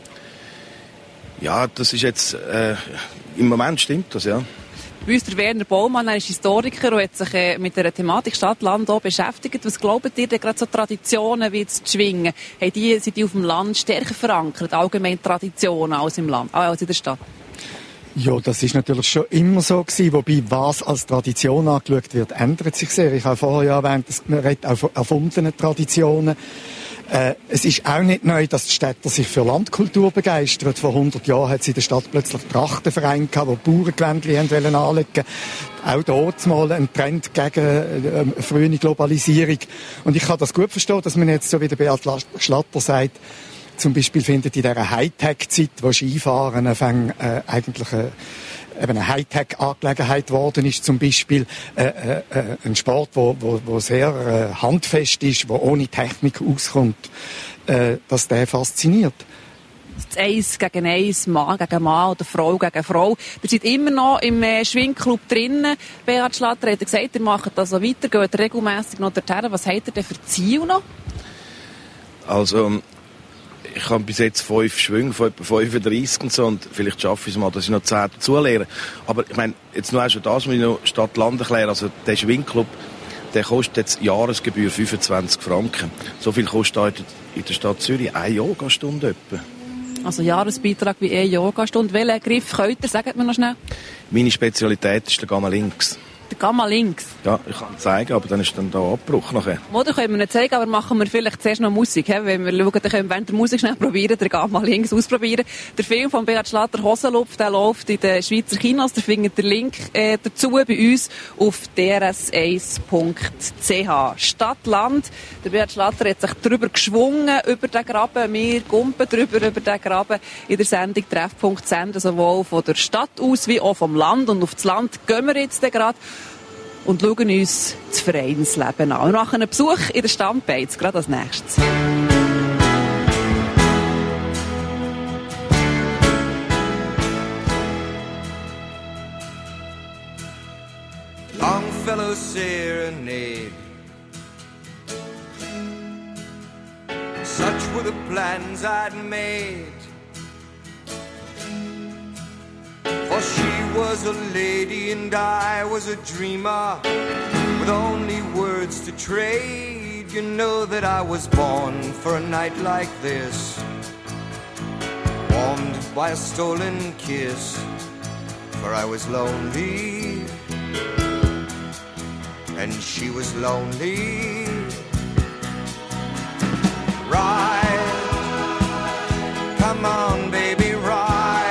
Ja, das ist jetzt, äh, im Moment stimmt das, ja. Bei uns der Werner Baumann, er ist Historiker und hat sich äh, mit der Thematik Stadt-Land auch beschäftigt. Was glaubt ihr denn gerade so Traditionen wie das Schwingen? Haben die, sind die auf dem Land stärker verankert, allgemein Traditionen als im Land, als in der Stadt? Ja, das ist natürlich schon immer so gewesen, wobei was als Tradition angeschaut wird, ändert sich sehr. Ich habe vorher ja erwähnt, dass man redet auch von erfundenen Traditionen. Äh, es ist auch nicht neu, dass die Städter sich für Landkultur begeistern. Vor hundert Jahren hat es in der Stadt plötzlich Trachtenvereine gehabt, die Bauerngewändchen anlegen wollten. Auch dort mal ein Trend gegen äh, frühe Globalisierung. Und ich kann das gut verstehen, dass man jetzt, so wie der Beat Schlatter sagt, zum Beispiel findet in dieser Hightech-Zeit, wo Skifahren äh, eigentlich äh, eben eine Hightech-Angelegenheit geworden ist, zum Beispiel äh, äh, ein Sport, wo, wo, wo sehr äh, handfest ist, wo ohne Technik auskommt, äh, dass der fasziniert. Das Eins gegen Eins, Mann gegen Mann oder Frau gegen Frau. Ihr seid immer noch im äh, Schwingclub drinnen. Beat Schlatter hat gesagt, ihr macht das so weiter, geht regelmässig noch dorthin. Was habt ihr denn für Ziel noch? Also, ich habe bis jetzt fünf Schwünge von etwa fünfunddreissig und so, und vielleicht schaffe ich es mal, dass ich noch zehn dazulehre. Aber ich meine, jetzt nur schon das, was ich noch Stadt-Land erkläre. Also der Schwingclub, der kostet jetzt Jahresgebühr fünfundzwanzig Franken. So viel kostet heute in der Stadt Zürich eine Yogastunde etwa. Also Jahresbeitrag wie eine Yogastunde. Welchen Griff könnt ihr? Sagt mir noch schnell. Meine Spezialität ist der Gamma Links. Der Gamma Links? Ja, ich kann zeigen, aber dann ist dann da Abbruch nachher. Oder können wir nicht zeigen, aber machen wir vielleicht zuerst noch Musik. He? Wenn wir schauen, dann können wir während der Musik schnell probieren, den Gamma Links ausprobieren. Der Film von Beat Schlatter, Hosenlupf, der läuft in den Schweizer Kinos. Da findet den Link äh, dazu bei uns auf d r s eins punkt c h. Stadt-Land. Der Beat Schlatter hat sich drüber geschwungen, über den Graben. Wir gumpen drüber, über den Graben in der Sendung Treffpunkt senden, sowohl von der Stadt aus wie auch vom Land. Und auf das Land gehen wir jetzt gerade und schauen uns das Vereinsleben an. Wir machen einen Besuch in der Stammbeiz, gerade als nächstes. Longfellow Serenade. Such were the plans I'd made. For she was a lady and I was a dreamer with only words to trade. You know that I was born for a night like this, warmed by a stolen kiss. For I was lonely and she was lonely. Ride, come on baby, ride.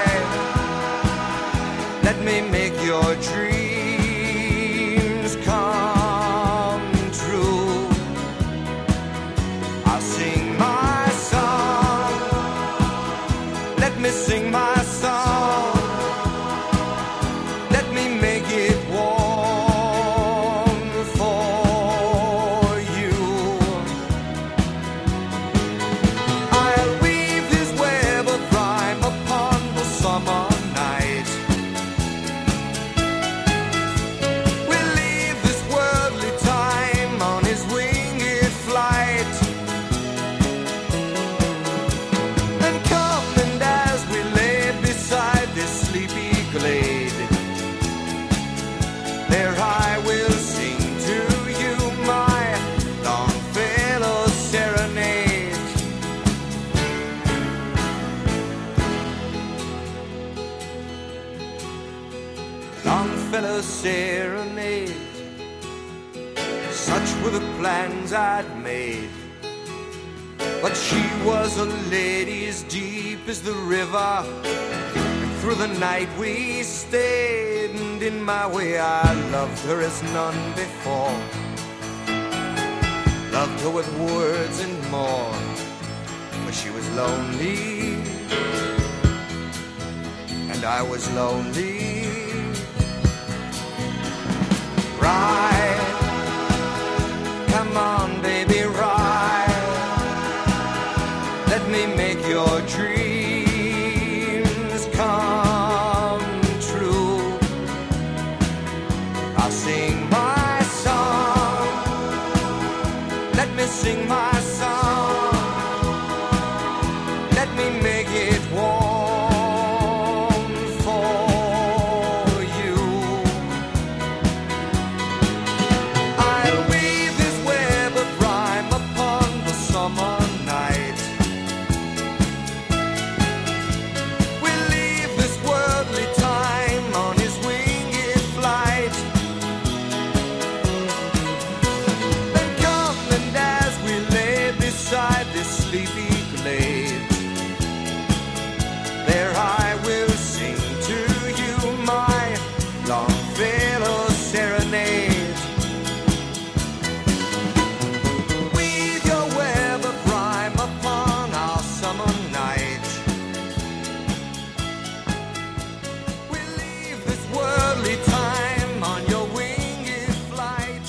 Let me make your dreams come true. I'll sing my song. Let me sing my song. Let me make it warm for you. Longfellow serenade. Such were the plans I'd made. But she was a lady as deep as the river. And through the night we stayed, and in my way I loved her as none before. Loved her with words and more, for she was lonely, and I was lonely. Ride, come on baby, ride. Let me make your dreams come true. I'll sing my song. Let me sing my song. Let me make it warm for you. I'll weave this web of rhyme upon the summer night. We'll leave this worldly time on his winged flight. Then come and as we lay beside this sleepy glade, there I will sing to you my Longfellow serenade. Weave your web of rhyme upon our summer night. We'll leave this worldly time on your winged flight.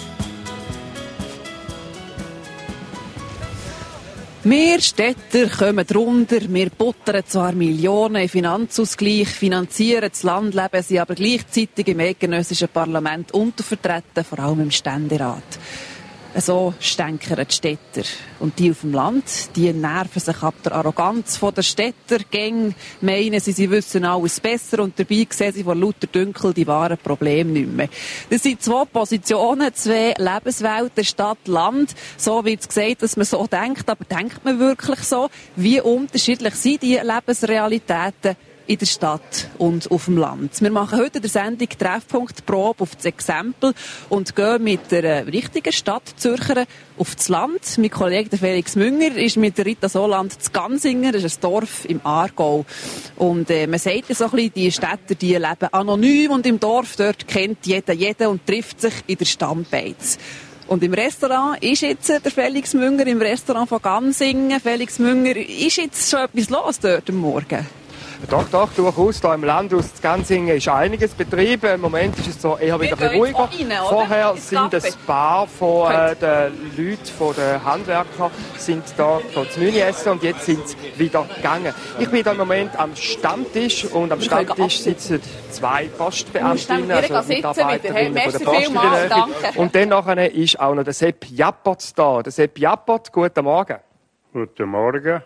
Wir Städter kommen drunter, wir buttern zwar Millionen in Finanzausgleich, finanzieren das Landleben, sind aber gleichzeitig im eidgenössischen Parlament untervertreten, vor allem im Ständerat. So stänkern die Städter. Und die auf dem Land, die nerven sich ab der Arroganz der Städter, gäng meinen sie, sie wissen alles besser und dabei sehen sie vor lauter Dünkel die wahren Probleme nicht mehr. Das sind zwei Positionen, zwei Lebenswelten, Stadt, Land. So wird es gesagt, dass man so denkt, aber denkt man wirklich so? Wie unterschiedlich sind die Lebensrealitäten in der Stadt und auf dem Land? Wir machen heute in der Sendung Treffpunkt Probe auf das Exempel und gehen mit der richtigen Stadt Zürcher auf das Land. Mein Kollege Felix Münger ist mit der Rita Soland zu Gansinger, das ist ein Dorf im Aargau. Und äh, man sagt ja so ein bisschen, die Städter, die leben anonym und im Dorf dort kennt jeder jeden und trifft sich in der Stammbeiz. Und im Restaurant ist jetzt der Felix Münger, im Restaurant von Gansingen. Felix Münger, ist jetzt schon etwas los dort am Morgen? Doch, doch, durchaus. Hier im Landhaus zu Gansingen ist einiges betrieben. Im Moment ist es so eher wieder ein bisschen ruhiger. Rein, Vorher sind ein paar von äh, den Leuten, von den Handwerkern, sind da zu Menü essen und jetzt sind sie wieder gegangen. Ich bin da im Moment am Stammtisch und am Stammtisch sitzen zwei Postbeamtinnen, also Mitarbeiterinnen hey, von der Post. Und dann nachher ist auch noch der Sepp Jappert da. Der Sepp Jappert, guten Morgen. Guten Morgen.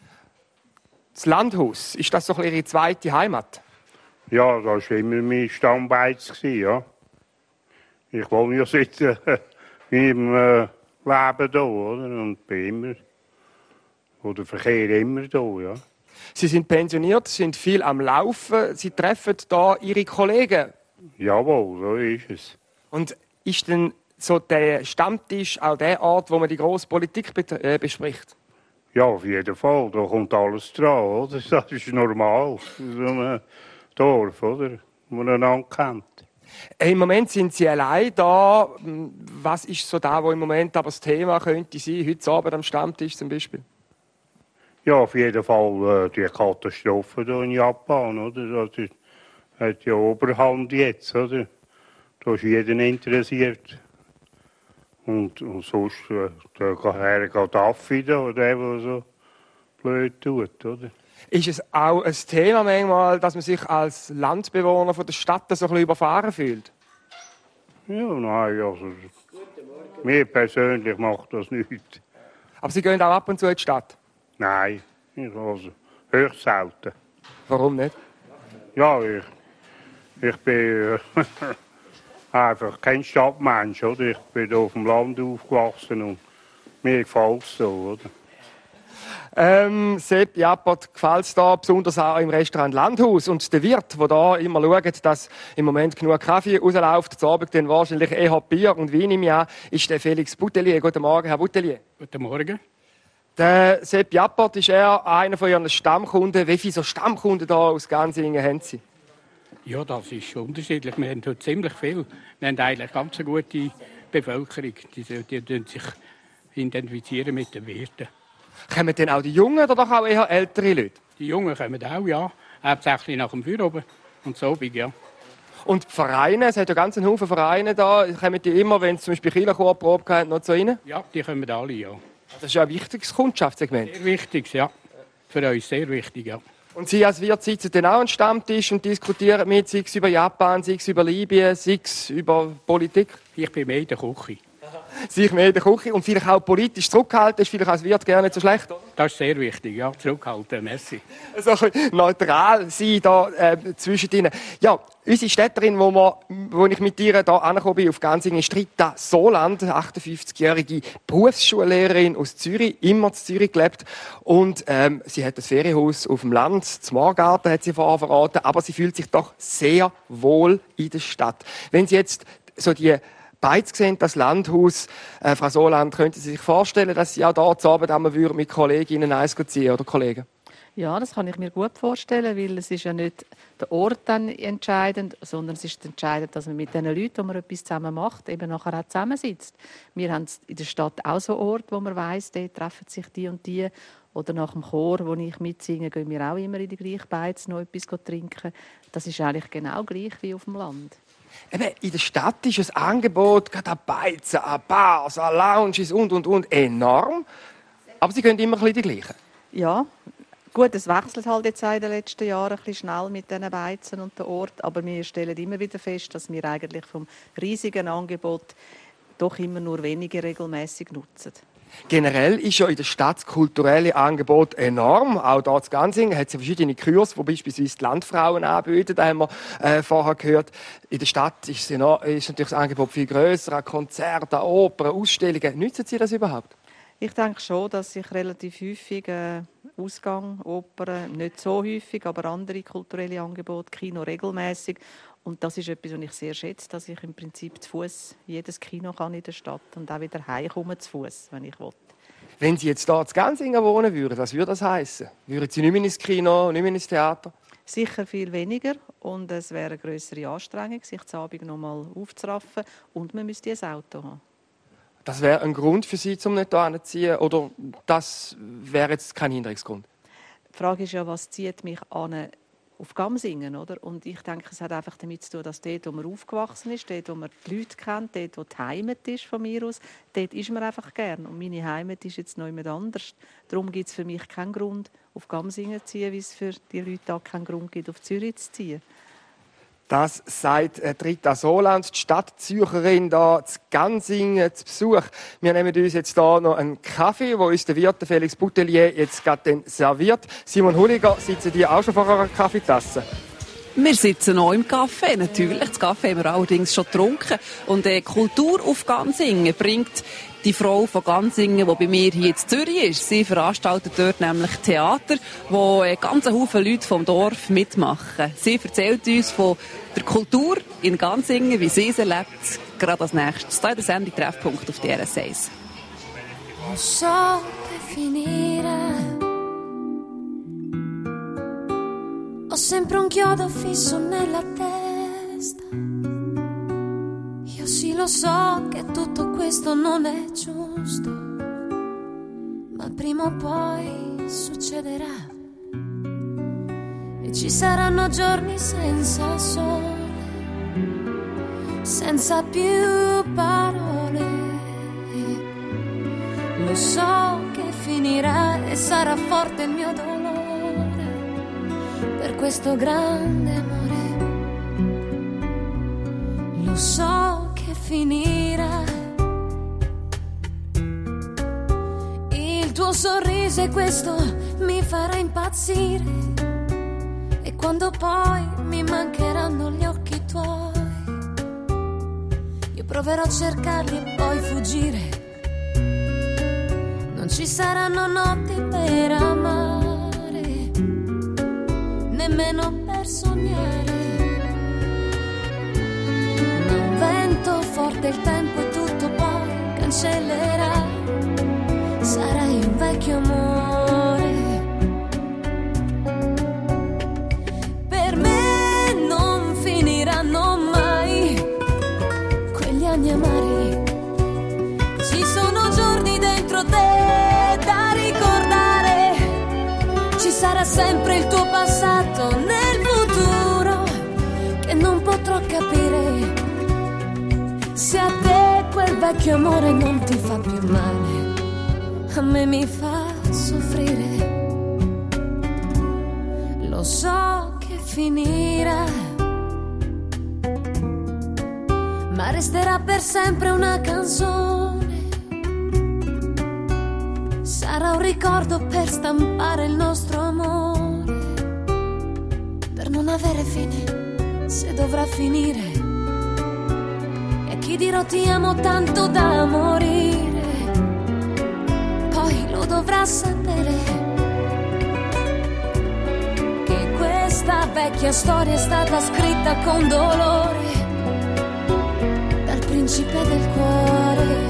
Das Landhaus, ist das doch Ihre zweite Heimat? Ja, das war immer mein Stammbeiz, ja. Ich wohne ja seit äh, meinem äh, Leben hier, oder? Und bin immer, wo der Verkehr immer hier, ja. Sie sind pensioniert, sind viel am Laufen. Sie treffen da Ihre Kollegen? Jawohl, so ist es. Und ist denn so der Stammtisch auch der Ort, wo man die grosse Politik be- äh, bespricht? Ja, auf jeden Fall. Da kommt alles dran, oder? Das ist normal. In so einem Dorf, oder? Wo man einander kennt. Im Moment sind Sie allein da. Was ist so da, wo im Moment aber das Thema könnte sein, heute Abend am Stammtisch zum Beispiel? Ja, auf jeden Fall äh, die Katastrophe hier in Japan, oder? Das ist, hat ja Oberhand jetzt, oder? Da ist jeder interessiert. Und, und sonst, äh, der Herr Gaddafi, da, der, der so blöd tut, oder? Ist es auch ein Thema manchmal, dass man sich als Landbewohner von der Stadt so ein bisschen überfahren fühlt? Ja, nein, also, mir persönlich macht das nichts. Aber Sie gehen auch ab und zu in die Stadt? Nein, also, höchst selten. Warum nicht? Ja, ich, ich bin... Äh, einfach kein Stadtmensch, oder? Ich bin hier auf dem Land aufgewachsen und mir gefällt es so, oder? Ähm, Sepp Jappert, gefällt es da besonders auch im Restaurant Landhaus? Und der Wirt, der da immer schaut, dass im Moment genug Kaffee rausläuft, zu Abend dann wahrscheinlich eher Bier und Wein im Jahr, ist der Felix Boutelier. Guten Morgen, Herr Boutelier. Guten Morgen. Der Sepp Jappert ist er einer von Ihren Stammkunden. Wie viele so Stammkunden da aus Gansingen haben Sie? Ja, das ist unterschiedlich. Wir haben dort ziemlich viel. Wir haben eigentlich ganz eine gute Bevölkerung. Die, die, die sich identifizieren mit den Wirten. Kommen denn auch die Jungen oder doch auch eher ältere Leute? Die Jungen kommen auch, ja. Hauptsächlich nach dem Feierabend und so, ja. Und die Vereine, es hat ja ganz einen Haufen Vereine da, kommen die immer, wenn sie zum Beispiel Kirchenchorprobe haben, noch zu Ihnen? Ja, die kommen alle, ja. Das ist ja ein wichtiges Kundschaftssegment. Sehr wichtig, ja. Für uns sehr wichtig, ja. Und Sie als Wirt sitzen dann auch am Stammtisch und diskutieren mit, sei es über Japan, sei es über Libyen, sei es über Politik? Ich bin mehr in der Küche. Sich mehr in der Küche und vielleicht auch politisch zurückhalten, ist vielleicht als Wirt gar nicht so schlecht, oder? Das ist sehr wichtig, ja. Zurückhalten, merci. So ein bisschen neutral sein da äh, zwischen ihnen. Ja, unsere Städterin, wo, wir, wo ich mit ihr hier angekommen bin, auf Gansingen, ist Rita Soland, achtundfünfzigjährige Berufsschullehrerin aus Zürich, immer in Zürich gelebt. Und ähm, sie hat ein Ferienhaus auf dem Land, zum Moorgarten, hat sie vorher verraten, aber sie fühlt sich doch sehr wohl in der Stadt. Wenn sie jetzt so die Beiz gesehen, das Landhaus. Äh, Frau Soland, könnten Sie sich vorstellen, dass Sie auch da zu Abend einmal mit Kolleginnen eins ziehen oder Kollegen? Ja, das kann ich mir gut vorstellen, weil es ist ja nicht der Ort dann entscheidend, sondern es ist entscheidend, dass man mit den Leuten, die man etwas zusammen macht, eben nachher auch zusammensitzt. Wir haben in der Stadt auch so Orte, wo man weiss, dort treffen sich die und die. Oder nach dem Chor, wo ich mitsinge, gehen wir auch immer in die gleiche Beiz noch etwas trinken. Das ist eigentlich genau gleich wie auf dem Land. Eben, in der Stadt ist das Angebot, gerade an Beizen, an Bars, an Lounges und, und, und, enorm. Aber sie gehen immer ein bisschen die gleichen. Ja, gut, es wechselt halt jetzt auch in den letzten Jahren ein bisschen schnell mit diesen Beizen und den Ort. Aber wir stellen immer wieder fest, dass wir eigentlich vom riesigen Angebot doch immer nur wenige regelmäßig nutzen. Generell ist ja in der Stadt das kulturelle Angebot enorm. Auch hier in Gansingen hat es verschiedene Kurse, die beispielsweise die Landfrauen anbieten. Da haben wir äh, vorher gehört. In der Stadt ist, enorm, ist natürlich das Angebot viel grösser, an Konzerten, an Opern, Ausstellungen. Nutzen Sie das überhaupt? Ich denke schon, dass ich relativ häufig äh, Ausgang, Opern, nicht so häufig, aber andere kulturelle Angebote, Kino regelmäßig. Und das ist etwas, was ich sehr schätze, dass ich im Prinzip zu Fuß jedes Kino kann in der Stadt und auch wieder heimkomme zu Fuß, wenn ich will. Wenn Sie jetzt hier in Gansingen wohnen würden, was würde das heißen? Würden Sie nicht mehr ins Kino, nicht mehr ins Theater? Sicher viel weniger und es wäre eine grössere Anstrengung, sich zu Abend noch mal aufzuraffen und man müsste ein Auto haben. Das wäre ein Grund für Sie, um nicht hierher zu ziehen, oder das wäre jetzt kein Hinderungsgrund? Die Frage ist ja, was zieht mich an auf Gansingen, oder? Und ich denke, es hat einfach damit zu tun, dass dort, wo man aufgewachsen ist, dort, wo man die Leute kennt, dort, wo die Heimat ist von mir aus, dort ist man einfach gern. Und meine Heimat ist jetzt noch jemand anders. Darum gibt es für mich keinen Grund, auf Gansingen zu ziehen, wie es für die Leute auch keinen Grund gibt, auf Zürich zu ziehen. Das sagt äh, Rita Soland, die Stadtzürcherin da zu Gansingen zu Besuch. Wir nehmen uns jetzt hier noch einen Kaffee, wo uns der Wirt Felix Boutelier jetzt gerade serviert. Simon Hulliger, sitzen die auch schon vor einer Kaffeetasse? Wir sitzen noch im Café, natürlich. Das Kaffee haben wir allerdings schon getrunken. Und äh, Kultur auf Gansingen bringt die Frau von Gansingen, die bei mir hier in Zürich ist. Sie veranstaltet dort nämlich Theater, wo äh, ganz Haufen Leute vom Dorf mitmachen. Sie erzählt uns von der Kultur in Gansingen, wie sie es erlebt, gerade als nächstes. Da in der Sendung Treffpunkt auf D R S eins. Non so che finire. Ho sempre un chiodo fisso nella testa. Io sì lo so che tutto questo non è giusto, ma prima o poi succederà. E ci saranno giorni senza sole, senza più parole. Lo so che finirà e sarà forte il mio dolore per questo grande amore. Lo so che finirà. Il tuo sorriso e questo mi farà impazzire. E quando poi mi mancheranno gli occhi tuoi, io proverò a cercarli e poi fuggire. non ci saranno notti per amare, nemmeno per sognare. Ma un vento forte, il tempo e tutto poi cancellerà. Sarai un vecchio amore. Per me non finiranno mai quegli anni amari. Ci sono giorni dentro te da ricordare. Ci sarà sempre il tuo passato nel futuro che non potrò capire. Se a te quel vecchio amore non ti fa più male, a me mi fa soffrire. Lo so che finirà, ma resterà per sempre una canzone. Sarà un ricordo per stampare il nostro amore, per non avere fine, se dovrà finire. E a chi dirò ti amo tanto da morire, poi lo dovrà sapere che questa vecchia storia è stata scritta con dolore dal principe del cuore.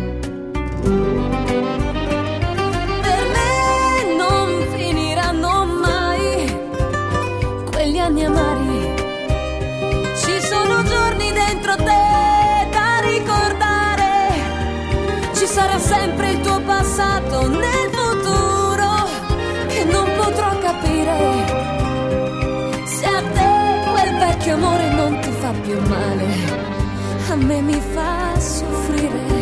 Per me non finiranno mai quegli anni amari. Ci sono giorni dentro te da ricordare. Ci sarà sempre il tuo passato nel futuro che non potrò capire. Se a te quel vecchio amore non ti fa più male, a me mi fa soffrire.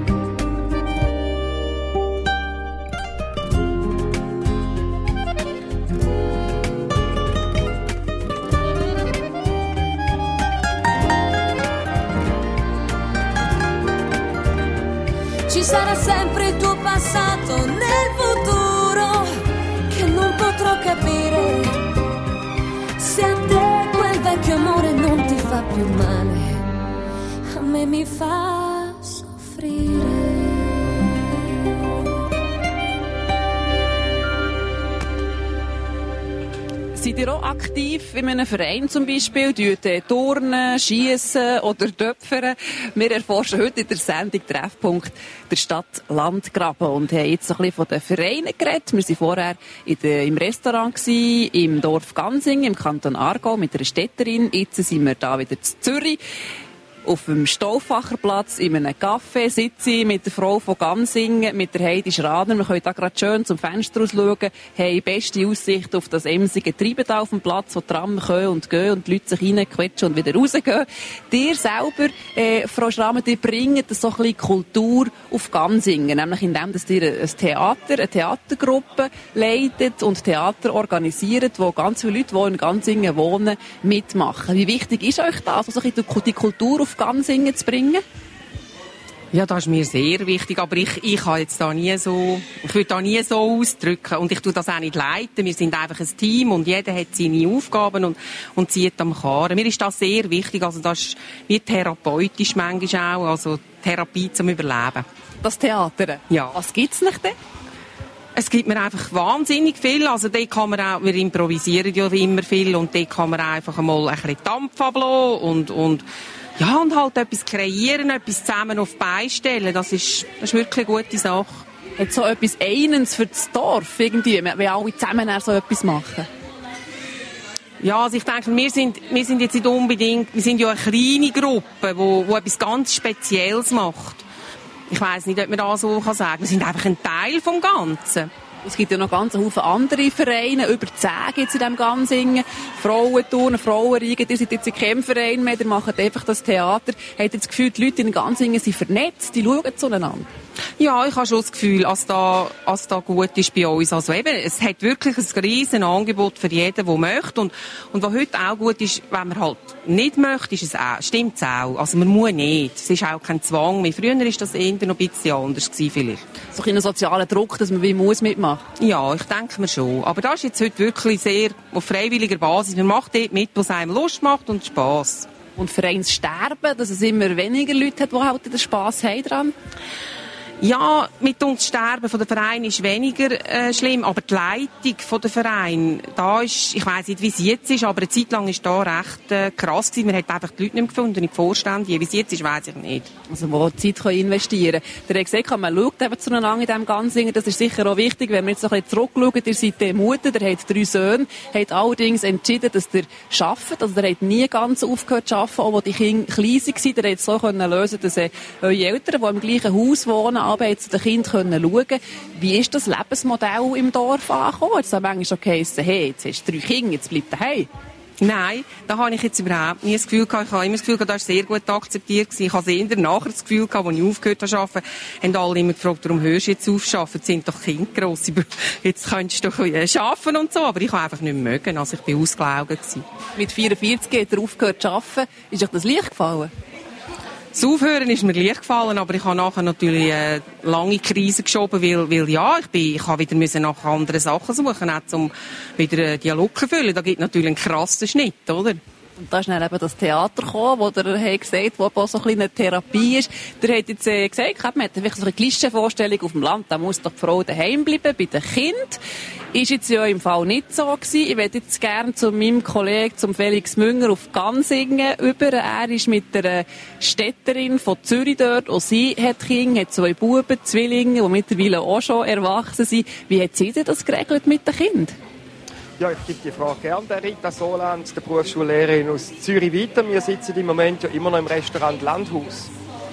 Ci sarà sempre il tuo passato nel futuro che non potrò capire. Se a te quel vecchio amore non ti fa più male, a me mi fa soffrire. Seid ihr auch aktiv in einem Verein zum Beispiel? Tut ihr Turnen, Schiessen oder Töpfern? Wir erforschen heute in der Sendung Treffpunkt der Stadt Landgraben und haben jetzt ein bisschen von den Vereinen geredet. Wir waren vorher in der, im Restaurant gewesen, im Dorf Gansingen, im Kanton Aargau, mit einer Städterin. Jetzt sind wir da wieder in Zürich. Auf dem Stauffacherplatz in einem Café sitze ich mit der Frau von Gansingen, mit der Heidi Schrader. Wir können da gerade schön zum Fenster raus schauen, haben beste Aussicht auf das emsige Treiben da auf dem Platz, wo die Tram kommen und gehen und die Leute sich reinquetschen und wieder rausgehen. Dir selber, äh, Frau Schrader, die bringen so ein bisschen Kultur auf Gansingen, nämlich indem dass ihr ein Theater, eine Theatergruppe leitet und Theater organisiert, wo ganz viele Leute, die in Gansingen wohnen, mitmachen. Wie wichtig ist euch das, also die Kultur auf Gansingen zu bringen? Ja, das ist mir sehr wichtig, aber ich, ich kann jetzt da nie so, ich will da nie so ausdrücken und ich tue das auch nicht leiten. Wir sind einfach ein Team und jeder hat seine Aufgaben und, und zieht am Karren. Mir ist das sehr wichtig, also das ist wie therapeutisch manchmal auch, also Therapie zum Überleben. Das Theater? Ja. Was gibt's nicht denn? Es gibt mir einfach wahnsinnig viel, also dort kann man auch, wir improvisieren ja immer viel und dort kann man einfach einmal ein bisschen Dampf ablassen und, und ja, und halt etwas kreieren, etwas zusammen auf die Beine stellen, das ist, das ist wirklich eine gute Sache. Hat so etwas Einens für das Dorf, irgendwie, wenn alle zusammen so etwas machen? Ja, also ich denke, wir sind, wir sind jetzt nicht unbedingt, wir sind ja eine kleine Gruppe, wo, wo etwas ganz Spezielles macht. Ich weiss nicht, ob man das so sagen kann. Wir sind einfach ein Teil vom Ganzen. Es gibt ja noch ganz viele andere Vereine, über zehn gibt es in diesem Gansingen. Frauenturnen, Frauenriegen, ihr seid jetzt in keinem Verein mehr, ihr macht einfach das Theater. Habt ihr das Gefühl, die Leute in Gansingen sind vernetzt, die schauen zueinander? Ja, ich habe schon das Gefühl, dass da, dass da gut ist bei uns. Also eben, es hat wirklich ein riesen Angebot für jeden, der möchte. Und, und was heute auch gut ist, wenn man halt nicht möchte, ist es auch, stimmt es auch. Also man muss nicht. Es ist auch kein Zwang mehr. Früher war das eher noch ein bisschen anders gewesen, vielleicht. So ein sozialer Druck, dass man wie muss mitmachen? Ja, ich denke mir schon. Aber das ist jetzt heute wirklich sehr auf freiwilliger Basis. Man macht dort mit, was einem Lust macht und Spass. Und Vereinssterben, dass es immer weniger Leute hat, die halt den Spass haben dran? Ja, mit uns Sterben von der Verein ist weniger äh, schlimm, aber die Leitung von der Verein, da ist, ich weiss nicht, wie es jetzt ist, aber eine Zeit lang ist da recht äh, krass gewesen. Man hat einfach die Leute nicht mehr gefunden, die Vorstände. Wie es jetzt ist, weiss ich nicht. Also wo Zeit können investieren können. Der hat gesagt, man schaut eben zueinander in diesem Ganzen. Das ist sicher auch wichtig, wenn wir jetzt noch ein bisschen zurückschauen. Ihr seid die Mutter, der hat drei Söhne, hat allerdings entschieden, dass der arbeitet. Also der hat nie ganz aufgehört zu arbeiten, auch als die Kinder klein waren. Der hat es so können lösen, dass äh, eure Eltern, die im gleichen Haus wohnen, aber zu den Kindern schauen können. Wie ist das Lebensmodell im Dorf angekommen? Jetzt haben manchmal schon geheißen, hey, jetzt hast du drei Kinder, jetzt bleib daheim. Nein, da habe ich jetzt überhaupt nie das Gefühl gehabt. Ich habe immer das Gefühl gehabt, das war sehr gut akzeptiert. Ich habe eher nachher das Gefühl gehabt, als ich aufgehört habe zu arbeiten, haben alle immer gefragt, warum hörst du jetzt auf zu arbeiten? Jetzt sind doch Kinder gross. Jetzt könntest du doch arbeiten und so. Aber ich habe einfach nicht mögen. Also ich war ausgelaugt gewesen. Mit vierundvierzig hat er aufgehört zu arbeiten. Ist euch das leicht gefallen? Das Aufhören ist mir leicht gefallen, aber ich habe nachher natürlich eine lange Krise geschoben, weil, weil ja, ich, bin, ich habe wieder müssen nach anderen Sachen suchen, auch um wieder einen Dialog zu füllen. Da gibt es natürlich einen krassen Schnitt, oder? Und da ist dann eben das Theater gekommen, wo der hat gesagt, wo auch so ein eine Therapie ist. Der hat jetzt äh, gesagt, man hat vielleicht so eine Klischeevorstellung auf dem Land, da muss doch die Frau daheim bleiben, bei den Kindern. Ist jetzt ja im Fall nicht so gewesen. Ich möchte jetzt gerne zu meinem Kollegen, zum Felix Münger auf Gansingen über. Er ist mit der Städterin von Zürich dort. Auch sie hat Kinder, hat zwei Buben, Zwillinge, die mittlerweile auch schon erwachsen sind. Wie hat sie denn das geregelt mit den Kindern? Ja, ich gebe die Frage gerne der Rita Soland, der Berufsschullehrerin aus Zürich, weiter. Wir sitzen im Moment ja immer noch im Restaurant Landhaus.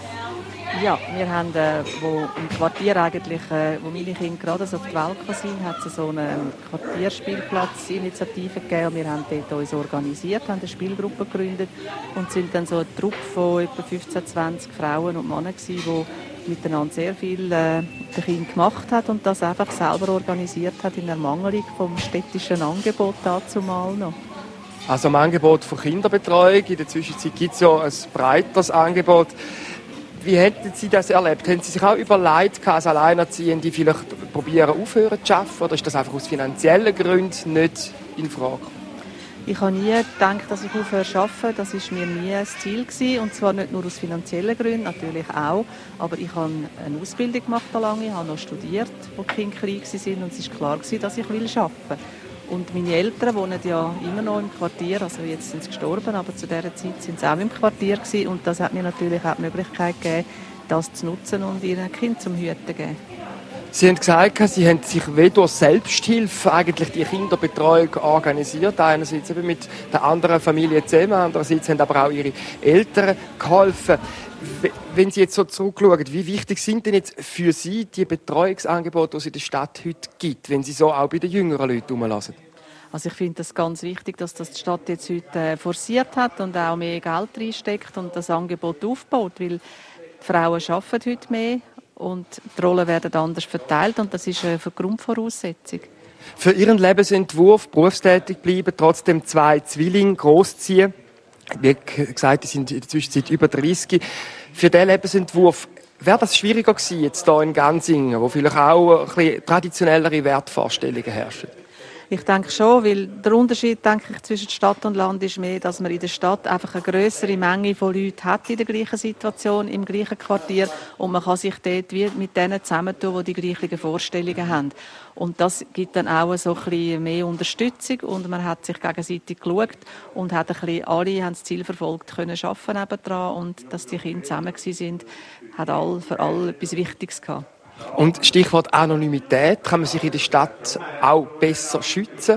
Ja, wir haben, äh, wo im Quartier eigentlich, äh, wo meine Kinder gerade so auf die Welt sind, hat es so eine Quartierspielplatzinitiative gegeben. Und wir haben dort uns organisiert, haben eine Spielgruppe gegründet und sind dann so eine Truppe von etwa fünfzehn, zwanzig Frauen und Männern gewesen, die miteinander sehr viel äh, den Kindern gemacht hat und das einfach selber organisiert hat in Ermangelung vom städtischen Angebot dazu mal noch. Also ein Angebot von Kinderbetreuung. In der Zwischenzeit gibt es ja ein breiteres Angebot. Wie hätten Sie das erlebt? Haben Sie sich auch überlegt, als Alleinerziehende vielleicht probieren aufhören zu arbeiten? Oder ist das einfach aus finanziellen Gründen nicht in Frage? Ich habe nie gedacht, dass ich aufhöre zu arbeiten. Das war mir nie ein Ziel gewesen. Und zwar nicht nur aus finanziellen Gründen, natürlich auch. Aber ich habe eine Ausbildung gemacht lange, ich habe noch studiert, als die Kinder klein waren. Und es war klar, dass ich arbeiten will. Und meine Eltern wohnen ja immer noch im Quartier, also jetzt sind sie gestorben, aber zu dieser Zeit sind sie auch im Quartier gewesen. Und das hat mir natürlich auch die Möglichkeit gegeben, das zu nutzen und ihren Kind zum Hüten zu geben. Sie haben gesagt, Sie haben sich wie durch Selbsthilfe eigentlich die Kinderbetreuung organisiert. Einerseits eben mit der anderen Familie zusammen, andererseits haben aber auch Ihre Eltern geholfen. Wenn Sie jetzt so zurückschauen, wie wichtig sind denn jetzt für Sie die Betreuungsangebote, die es in der Stadt heute gibt, wenn Sie so auch bei den jüngeren Leuten herumlassen? Also ich finde es ganz wichtig, dass das die Stadt jetzt heute äh, forciert hat und auch mehr Geld reinsteckt und das Angebot aufbaut, weil die Frauen arbeiten heute mehr und die Rollen werden anders verteilt und das ist eine Grundvoraussetzung. Für Ihren Lebensentwurf, berufstätig bleiben, trotzdem zwei Zwillinge großziehen. Wie gesagt, die sind in der Zwischenzeit über dreißig. Für diesen Lebensentwurf wäre das schwieriger gewesen, jetzt hier in Gansingen, wo vielleicht auch ein bisschen traditionellere Wertvorstellungen herrschen? Ich denke schon, weil der Unterschied, denke ich, zwischen Stadt und Land ist mehr, dass man in der Stadt einfach eine grössere Menge von Leuten hat in der gleichen Situation, im gleichen Quartier und man kann sich dort wie mit denen zusammentun, die die gleichen Vorstellungen haben. Und das gibt dann auch so ein bisschen mehr Unterstützung und man hat sich gegenseitig geschaut und hat ein bisschen, alle haben das Ziel verfolgt, können arbeiten nebendran und dass die Kinder zusammen sind, hat all, für alle etwas Wichtiges gehabt. Und Stichwort Anonymität, kann man sich in der Stadt auch besser schützen?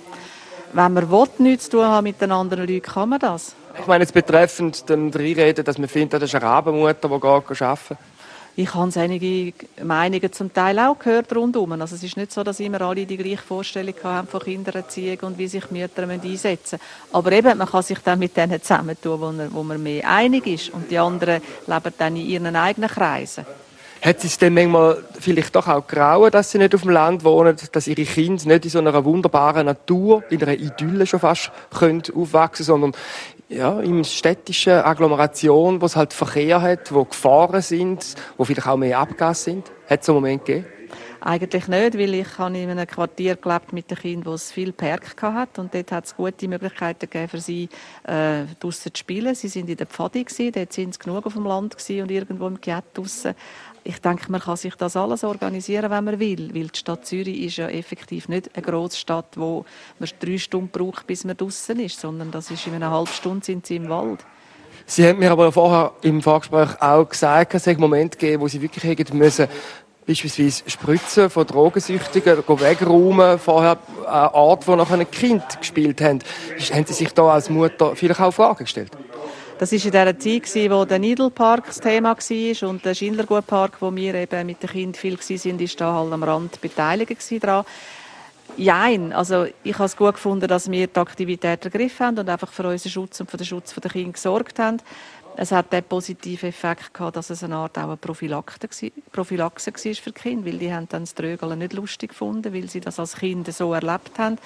Wenn man will, nichts zu tun haben mit den anderen Leuten, kann man das. Ich meine jetzt betreffend den Reinreden, dass man findet, das ist eine Rabenmutter, die geht arbeiten. Ich habe einige Meinungen zum Teil auch gehört rundum. Also es ist nicht so, dass immer alle die gleiche Vorstellung haben von Kindererziehung und wie sich Mütter einsetzen müssen. Aber eben, man kann sich dann mit denen zusammentun, wo man, wo man mehr einig ist. Und die anderen leben dann in ihren eigenen Kreisen. Hat es denn manchmal vielleicht doch auch grauen, dass sie nicht auf dem Land wohnen, dass ihre Kinder nicht in so einer wunderbaren Natur, in einer Idylle schon fast, können aufwachsen, sondern ja, in städtischen Agglomeration, wo es halt Verkehr hat, wo Gefahren sind, wo vielleicht auch mehr Abgase sind? Hat es so einen Moment gegeben? Eigentlich nicht, weil ich habe in einem Quartier gelebt mit den Kindern, wo es viel Park hatte und dort hat es gute Möglichkeiten gegeben für sie, äh, draussen zu spielen. Sie sind in der Pfadi gewesen, dort sind sie genug auf dem Land gewesen und irgendwo im Gett draussen. Ich denke, man kann sich das alles organisieren, wenn man will, weil die Stadt Zürich ist ja effektiv nicht eine grosse Stadt, wo man drei Stunden braucht, bis man draussen ist, sondern das ist in einer halben Stunde sind sie im Wald. Sie haben mir aber vorher im Vorgespräch auch gesagt, es hat Momente gegeben, wo Sie wirklich hätten müssen, beispielsweise Spritzen von Drogensüchtigen, wegräumen, vorher eine Art, wo noch ein Kind gespielt haben. Haben Sie sich da als Mutter vielleicht auch Fragen gestellt? Das war in der Zeit, wo der Needle Park das Thema war und der Schindlergut Park, wo wir eben mit den Kindern viel waren, ist da halt am Rand beteiligt daran. Nein, also ich habe es gut gefunden, dass wir die Aktivität ergriffen haben und einfach für unseren Schutz und für den Schutz der Kinder gesorgt haben. Es hat den positiven Effekt gehabt, dass es eine Art auch eine Prophylaxe war für die Kinder, weil die haben dann das Trögeln nicht lustig gefunden, weil sie das als Kinder so erlebt haben.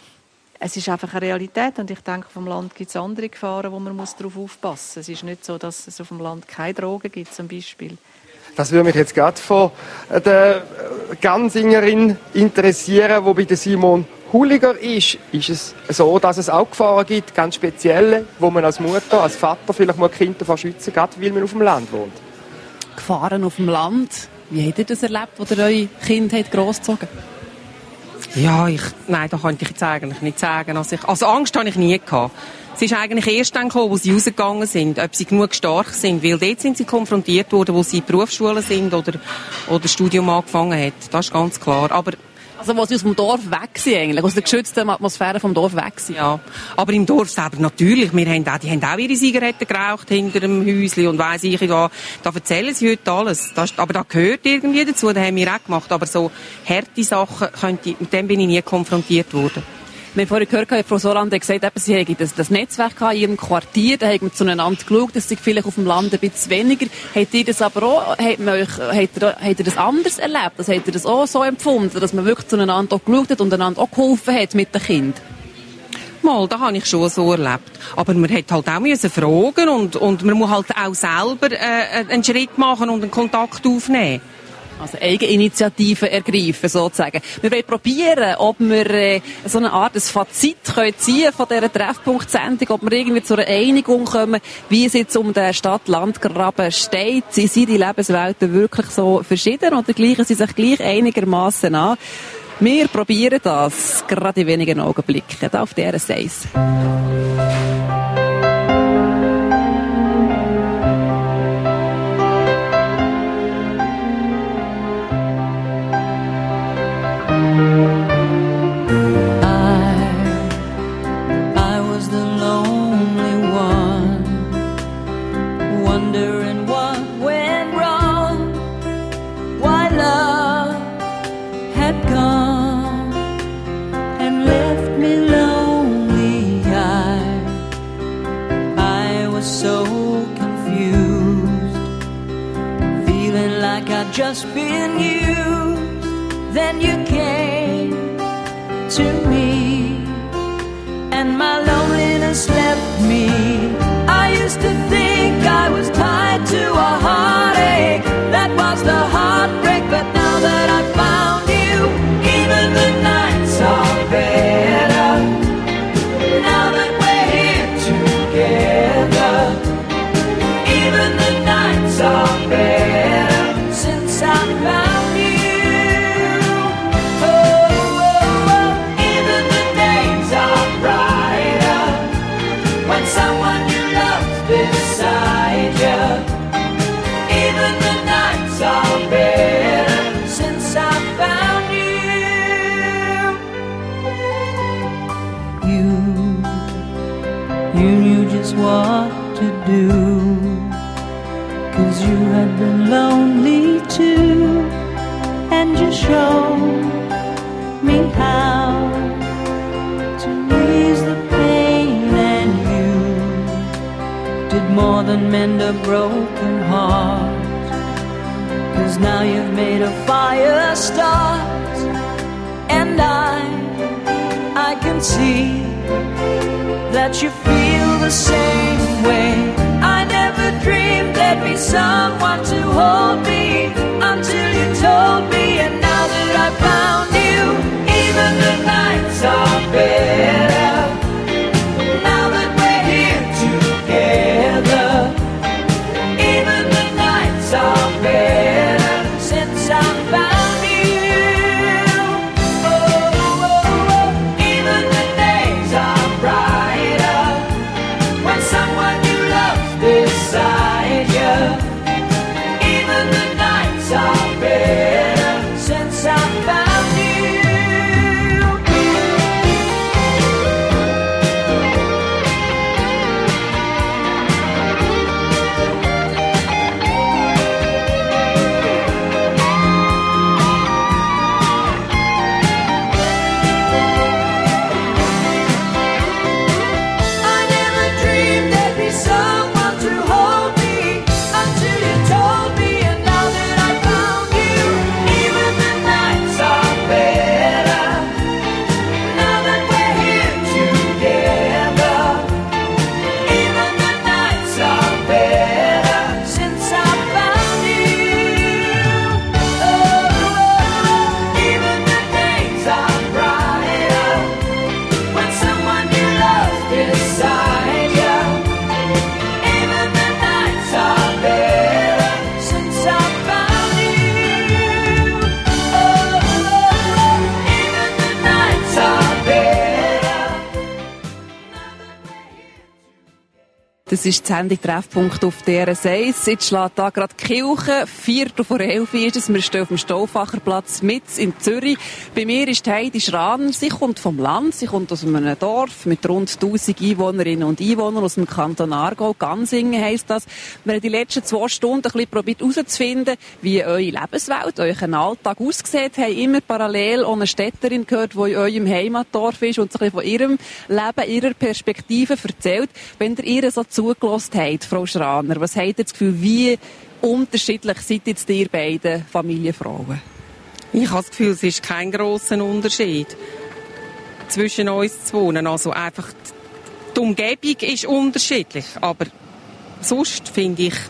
Es ist einfach eine Realität und ich denke, vom Land gibt es andere Gefahren, wo man darauf aufpassen muss. Es ist nicht so, dass es auf dem Land keine Drogen gibt, zum Beispiel. Das würde mich jetzt gerade von der Gansingerin interessieren, die bei der Simon Huliger ist. Ist es so, dass es auch Gefahren gibt, ganz spezielle, wo man als Mutter, als Vater vielleicht mal Kinder davor schützen kann, weil man auf dem Land wohnt? Gefahren auf dem Land? Wie habt ihr das erlebt, wo ihr eure Kinder grossgezogen habt? Ja, ich, nein, das könnte ich jetzt eigentlich nicht sagen. Also, ich, also Angst habe ich nie gehabt. Es ist eigentlich erst dann gekommen, wo sie rausgegangen sind, ob sie genug stark sind, weil dort sind sie konfrontiert worden, wo sie in Berufsschulen sind oder, oder das Studium angefangen hat. Das ist ganz klar. Aber also wo sie aus dem Dorf weg sind eigentlich, aus der geschützten Atmosphäre vom Dorf weg sind. Ja, aber im Dorf selber natürlich. Wir haben auch, die haben auch ihre Zigaretten geraucht hinter dem Häuschen und weiss ich, da, da erzählen sie heute alles. Das, aber das gehört irgendwie dazu, das haben wir auch gemacht. Aber so harte Sachen, könnte, mit dem bin ich nie konfrontiert worden. Wir haben vorhin gehört, Frau Soland hat gesagt, sie hätten das, das Netzwerk in ihrem Quartier, da haben wir zueinander geschaut, das ist vielleicht auf dem Land ein bisschen weniger. Habt ihr das aber auch, habt ihr, habt ihr, habt ihr das anders erlebt? Also, habt ihr das auch so empfunden, dass man wirklich zueinander auch geschaut hat und einander auch geholfen hat mit den Kindern? Mal, das habe ich schon so erlebt. Aber man hat halt auch müssen fragen und, und man muss halt auch selber äh, einen Schritt machen und einen Kontakt aufnehmen. Also Eigeninitiative ergreifen, sozusagen. Wir wollen probieren, ob wir äh, so eine Art ein Fazit können ziehen von dieser Treffpunkt-Sendung, ob wir irgendwie zu einer Einigung kommen, wie es jetzt um den Stadt-Land-Graben steht. Sind die Lebenswelten wirklich so verschieden oder gleichen sie sich gleich einigermaßen an? Wir probieren das gerade in wenigen Augenblicken. Da auf D R S eins. Just been used, then you came to me, and my loneliness left me. I used to think I was tied to a heartache, that was the heartbreak, but now that I found you, even the nights are better, now that we're here together, even the nights are better. I found you. Oh, oh, oh. Even the days are brighter when someone you love's beside you. Even the nights are better since I found you. You, you knew just what to do. 'Cause you had been lonely too, and you showed me how to ease the pain, and you did more than mend a broken heart. 'Cause now you've made a fire start, and I, I can see that you feel the same way. I never dreamed there'd be someone to hold me until you told me, and now that Das ist die Sendung Treffpunkt auf D R S eins. Jetzt schlägt da gerade die Kirche. Viertel vor elf ist es. Wir stehen auf dem Stauffacherplatz mitten in Zürich. Bei mir ist Heidi Schraner. Sie kommt vom Land. Sie kommt aus einem Dorf mit rund tausend Einwohnerinnen und Einwohnern aus dem Kanton Aargau. Gansingen heisst das. Wir haben die letzten zwei Stunden ein bisschen probiert herauszufinden, wie eure Lebenswelt, euer Alltag aussieht. Wir haben immer parallel auch eine Städterin gehört, die in eurem Heimatdorf ist und so ein bisschen von ihrem Leben, ihrer Perspektive erzählt. Wenn ihr ihr so zugelassen habt, Frau Schraner, was habt ihr das Gefühl, wie unterschiedlich seid jetzt ihr beiden Familienfrauen? Ich habe das Gefühl, es ist kein grosser Unterschied zwischen uns zu wohnen. Also einfach die Umgebung ist unterschiedlich, aber sonst finde ich,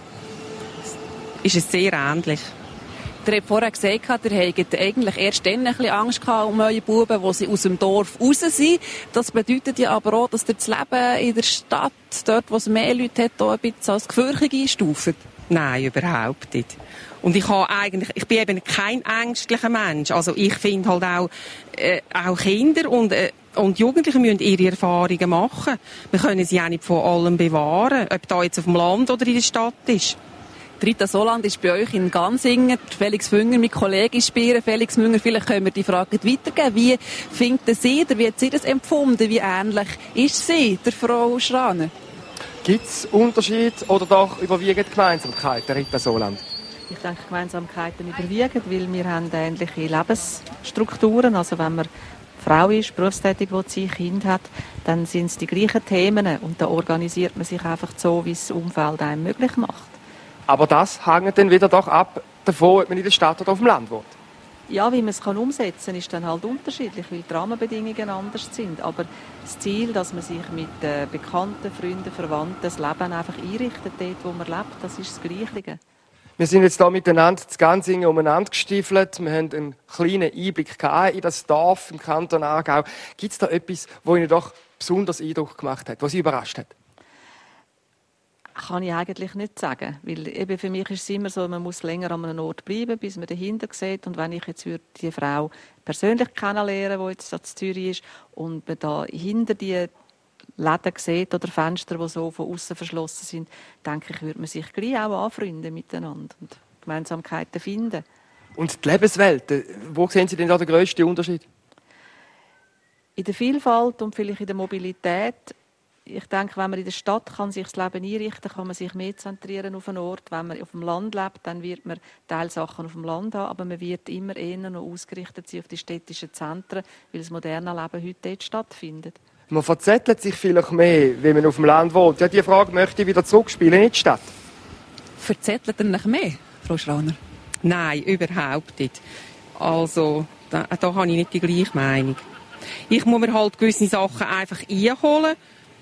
ist es sehr ähnlich. Ihr habt vorher gesagt, ihr habt eigentlich erst dann ein bisschen Angst gehabt um eure Buben, wo sie aus dem Dorf raus sind. Das bedeutet ja aber auch, dass ihr das Leben in der Stadt, dort wo es mehr Leute hat, auch ein bisschen als gefährlich einstuft. Nein, überhaupt nicht. Und ich habe eigentlich, ich bin eben kein ängstlicher Mensch. Also ich finde halt auch, äh, auch Kinder und, äh, und Jugendliche müssen ihre Erfahrungen machen. Wir können sie auch nicht von allem bewahren, ob da jetzt auf dem Land oder in der Stadt ist. Rita Soland ist bei euch in Gansingen. Felix Münger, mein Kollege, ist bei ihr. Felix Münger, vielleicht können wir die Frage weitergeben. Wie findet sie, oder wie hat sie das empfunden? Wie ähnlich ist sie, der Frau Schraner? Gibt es Unterschiede oder doch überwiegend Gemeinsamkeiten, Rita Soland? Ich denke, Gemeinsamkeiten überwiegen, weil wir haben ähnliche Lebensstrukturen. Also wenn man Frau ist, berufstätig, die sie Kind hat, dann sind es die gleichen Themen. Und da organisiert man sich einfach so, wie es das Umfeld einem möglich macht. Aber das hängt dann wieder doch ab davon, ob man in der Stadt oder auf dem Land wohnt. Ja, wie man es umsetzen kann, ist dann halt unterschiedlich, weil die Rahmenbedingungen anders sind. Aber das Ziel, dass man sich mit äh, Bekannten, Freunden, Verwandten das Leben einfach einrichtet, dort wo man lebt, das ist das Gleiche. Wir sind jetzt hier miteinander zu Gansingen umeinander gestiefelt. Wir haben einen kleinen Einblick in das Dorf im Kanton Aargau. Gibt es da etwas, das Ihnen doch besonders Eindruck gemacht hat, was Sie überrascht hat? Kann ich eigentlich nicht sagen, weil eben für mich ist es immer so, man muss länger an einem Ort bleiben, bis man dahinter sieht. Und wenn ich jetzt die Frau persönlich kennenlernen, die jetzt in Zürich ist, und man da hinter die Läden sieht oder Fenster, die so von außen verschlossen sind, denke ich, würde man sich gleich auch anfreunden miteinander und Gemeinsamkeiten finden. Und die Lebenswelt, wo sehen Sie denn da den grössten Unterschied? In der Vielfalt und vielleicht in der Mobilität. Ich denke, wenn man in der Stadt kann sich das Leben einrichten, kann man sich mehr zentrieren auf einen Ort. Wenn man auf dem Land lebt, dann wird man Teilsachen auf dem Land haben, aber man wird immer eher noch ausgerichtet sein auf die städtischen Zentren, weil das moderne Leben heute dort stattfindet. Man verzettelt sich vielleicht mehr, wenn man auf dem Land wohnt. Ja, diese Frage möchte ich wieder zurückspielen in die Stadt. Verzettelt ihr nicht mehr, Frau Schraner? Nein, überhaupt nicht. Also, da, da habe ich nicht die gleiche Meinung. Ich muss mir halt gewisse Sachen einfach einholen.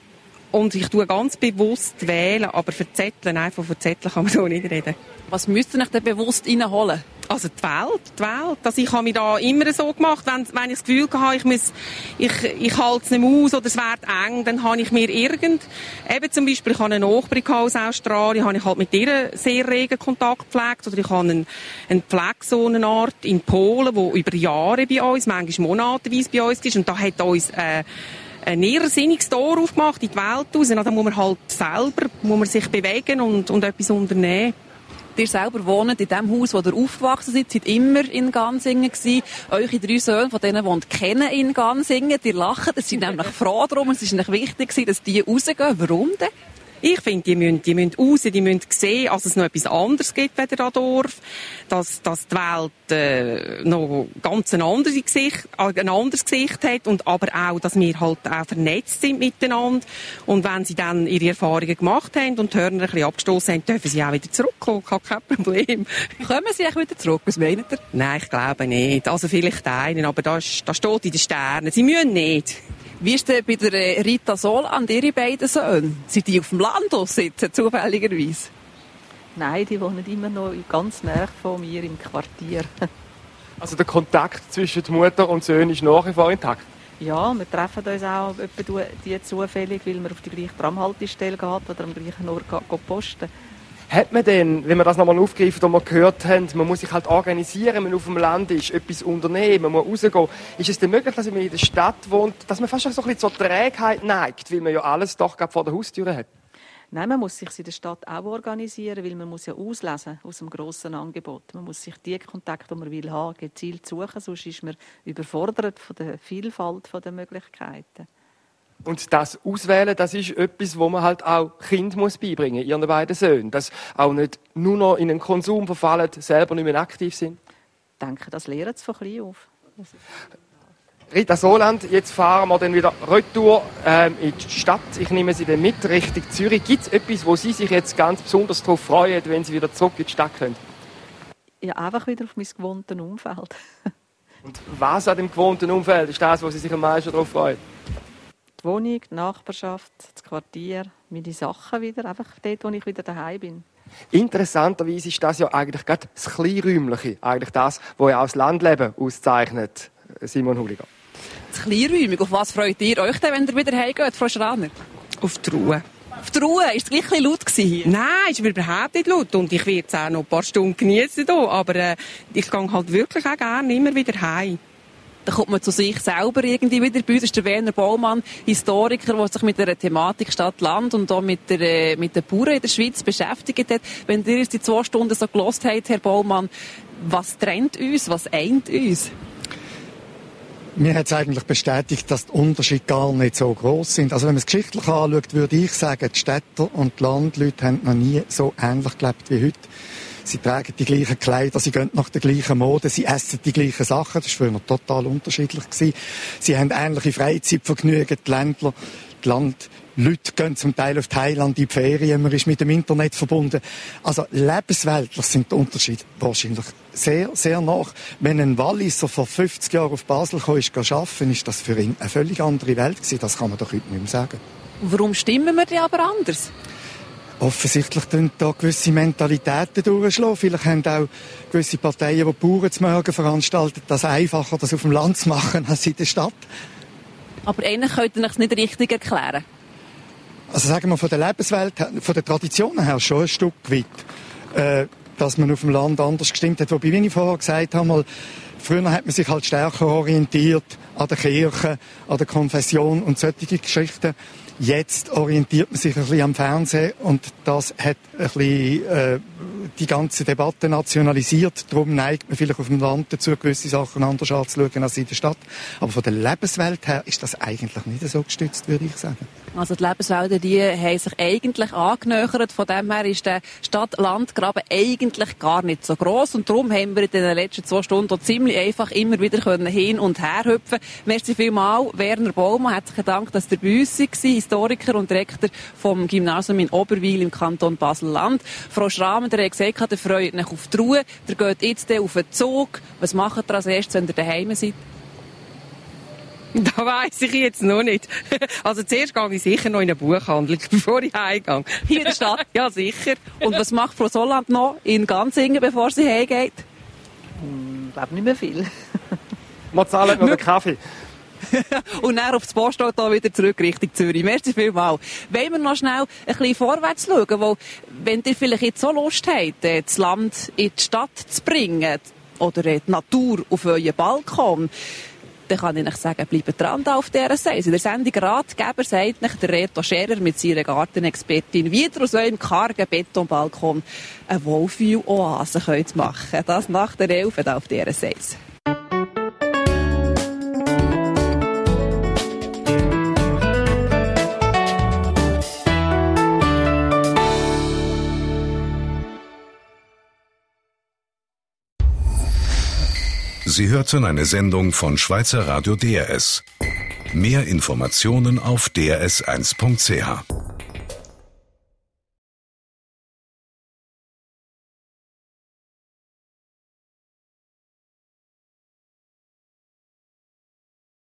Und ich tue ganz bewusst wählen, aber verzetteln, einfach verzetteln kann man so nicht reden. Was müsst ihr euch denn bewusst reinholen? Also die Welt, die Welt. Also ich habe mich da immer so gemacht, wenn, wenn ich das Gefühl hatte, ich, muss, ich, ich halte es nicht mehr aus oder es wird eng, dann habe ich mir irgend, eben zum Beispiel, ich habe eine Nachbarin aus Australien, habe ich halt mit ihr sehr regen Kontakt gepflegt, oder ich habe einen, einen Pflegesohnenart in Polen, die über Jahre bei uns, manchmal monatenweise bei uns ist, und da hat uns äh, ein irrsinniges Tor aufgemacht in die Welt raus. Da muss man halt selber muss man sich bewegen und, und etwas unternehmen. Ihr selber wohnt in dem Haus, wo ihr aufgewachsen seid, seid immer in Gansingen gewesen. Eure drei Söhne, von denen ihr kennen in Gansingen, die lachen, sie sind nämlich froh darum. Es ist nämlich wichtig, dass die rausgehen. Warum denn? Ich finde, die müssen, die müssen raus, die müssen sehen, dass es noch etwas anderes gibt, weder an Dorf. Dass, dass die Welt äh, noch ganz ein anderes Gesicht, ein anderes Gesicht hat. Und aber auch, dass wir halt auch vernetzt sind miteinander. Und wenn sie dann ihre Erfahrungen gemacht haben und die Hörner ein bisschen abgestossen haben, dürfen sie auch wieder zurückkommen. Ich habe kein Problem. Kommen sie auch wieder zurück? Was meint ihr? Nein, ich glaube nicht. Also vielleicht einen, aber das, das steht in den Sternen. Sie müssen nicht. Wie ist denn bei der Rita Soland, ihre beiden Söhne? Sind die auf dem Land sitzen, zufälligerweise? Nein, die wohnen immer noch ganz nah von mir im Quartier. Also der Kontakt zwischen Mutter und Söhnen ist nach wie vor intakt? Ja, wir treffen uns auch etwa die zufällig, weil man auf die gleiche Tramhaltestelle geht oder am gleichen Ort geht posten. Hat man denn, wenn wir das nochmal aufgreifen, was wir gehört haben, man muss sich halt organisieren, wenn man auf dem Land ist, etwas unternehmen, man muss rausgehen. Ist es denn möglich, dass man in der Stadt wohnt, dass man fast so ein bisschen zur Trägheit neigt, weil man ja alles doch gerade vor der Haustür hat? Nein, man muss sich in der Stadt auch organisieren, weil man muss ja auslesen aus dem grossen Angebot. Man muss sich die Kontakte, die man will haben, gezielt suchen, sonst ist man überfordert von der Vielfalt der Möglichkeiten. Und das Auswählen, das ist etwas, wo man halt auch Kind muss beibringen, ihren beiden Söhnen. Dass auch nicht nur noch in den Konsum verfallen, selber nicht mehr aktiv sind. Ich denke, das lernen sie von klein auf. Rita Soland, jetzt fahren wir dann wieder retour ähm, in die Stadt. Ich nehme Sie dann mit Richtung Zürich. Gibt es etwas, wo Sie sich jetzt ganz besonders darauf freuen, wenn Sie wieder zurück in die Stadt können? Ja, einfach wieder auf mein gewohntes Umfeld. Und was an dem gewohnten Umfeld ist das, wo Sie sich am meisten darauf freuen? Die Wohnung, die Nachbarschaft, das Quartier, meine Sachen wieder, einfach dort, wo ich wieder daheim bin. Interessanterweise ist das ja eigentlich gerade das Kleinräumliche, eigentlich das, was ja auch das Landleben auszeichnet, Simon Huliger. Das Kleinräumige, auf was freut ihr euch denn, wenn ihr wieder heimgeht, Frau Schraner? Auf die Ruhe. Auf die Ruhe? Ist es gleich ein bisschen laut hier? Nein, es ist überhaupt nicht laut und ich werde es auch noch ein paar Stunden genießen hier, aber äh, ich gehe halt wirklich auch gerne immer wieder heim. Da kommt man zu sich selber irgendwie wieder. Bei uns ist der Werner Baumann, Historiker, der sich mit der Thematik Stadt-Land und auch mit, der, mit den Bauern in der Schweiz beschäftigt hat. Wenn ihr jetzt die zwei Stunden so gehört habt, Herr Baumann, was trennt uns, was eint uns? Mir hat es eigentlich bestätigt, dass die Unterschiede gar nicht so gross sind. Also wenn man es geschichtlich anschaut, würde ich sagen, die Städter und die Landleute haben noch nie so ähnlich gelebt wie heute. Sie tragen die gleichen Kleider, sie gehen nach der gleichen Mode, sie essen die gleichen Sachen. Das war früher total unterschiedlich. Sie haben ähnliche Freizeitvergnügen, die Ländler, die Landleute gehen zum Teil auf Thailand in die Ferien, man ist mit dem Internet verbunden. Also lebensweltlich sind die Unterschiede wahrscheinlich sehr, sehr nach. Wenn ein Walliser vor fünfzig Jahren auf Basel kam, ist arbeiten, ist das für ihn eine völlig andere Welt gewesen. Das kann man doch heute nicht mehr sagen. Warum stimmen wir denn aber anders? Offensichtlich tun da gewisse Mentalitäten durchschlagen. Vielleicht haben auch gewisse Parteien, die Bauern zum Morgen veranstalten, das einfacher, das auf dem Land zu machen, als in der Stadt. Aber eigentlich könnt ihr es nicht richtig erklären. Also sagen wir von der Lebenswelt, von der Tradition her schon ein Stück weit, äh, dass man auf dem Land anders gestimmt hat. Wobei, wie ich vorher gesagt habe, mal, früher hat man sich halt stärker orientiert an der Kirche, an der Konfession und solche Geschichten. Jetzt orientiert man sich ein bisschen am Fernsehen und das hat ein bisschen äh, die ganze Debatte nationalisiert. Darum neigt man vielleicht auf dem Land dazu, gewisse Sachen anders anzuschauen als in der Stadt. Aber von der Lebenswelt her ist das eigentlich nicht so gestützt, würde ich sagen. Also die Lebenswelten, die haben sich eigentlich angenähert. Von dem her ist der Stadt-Land-Graben eigentlich gar nicht so gross. Und darum haben wir in den letzten zwei Stunden ziemlich einfach immer wieder hin und her hüpfen. Merci vielmals. Werner Baumann hat sich gedankt, dass der bei uns war, Historiker und Rektor vom Gymnasium in Oberwil im Kanton Basel-Land. Frau Schramer, der hat gesagt, ihr freut euch auf die Ruhe. Ihr geht jetzt auf den Zug. Was macht ihr als erstes, wenn ihr daheim seid? Das weiss ich jetzt noch nicht. Also zuerst gehe ich sicher noch in eine Buchhandlung, bevor ich heimgehe. Hier in der Stadt? Ja, sicher. Und was macht Frau Soland noch in Ganzingen, bevor sie heimgeht? Ich glaube nicht mehr viel. Wir zahlen noch den Kaffee. Und dann auf das Postauto wieder zurück Richtung Zürich. Merci vielmals. Wollen wir noch schnell ein bisschen vorwärts schauen, weil wenn ihr vielleicht jetzt so Lust habt, das Land in die Stadt zu bringen oder die Natur auf euren Balkon, dann kann ich euch sagen, bleibt dran da auf dieser Seite. In der Sendung Ratgeber sagt euch der Reto Scherer mit seiner Gartenexpertin, wie ihr aus eurem kargen Betonbalkon eine Wohlfühl-Oase könnt machen. Das nach der elf auf dieser Seite. Sie hörten eine Sendung von Schweizer Radio D R S. Mehr Informationen auf d r s eins punkt c h.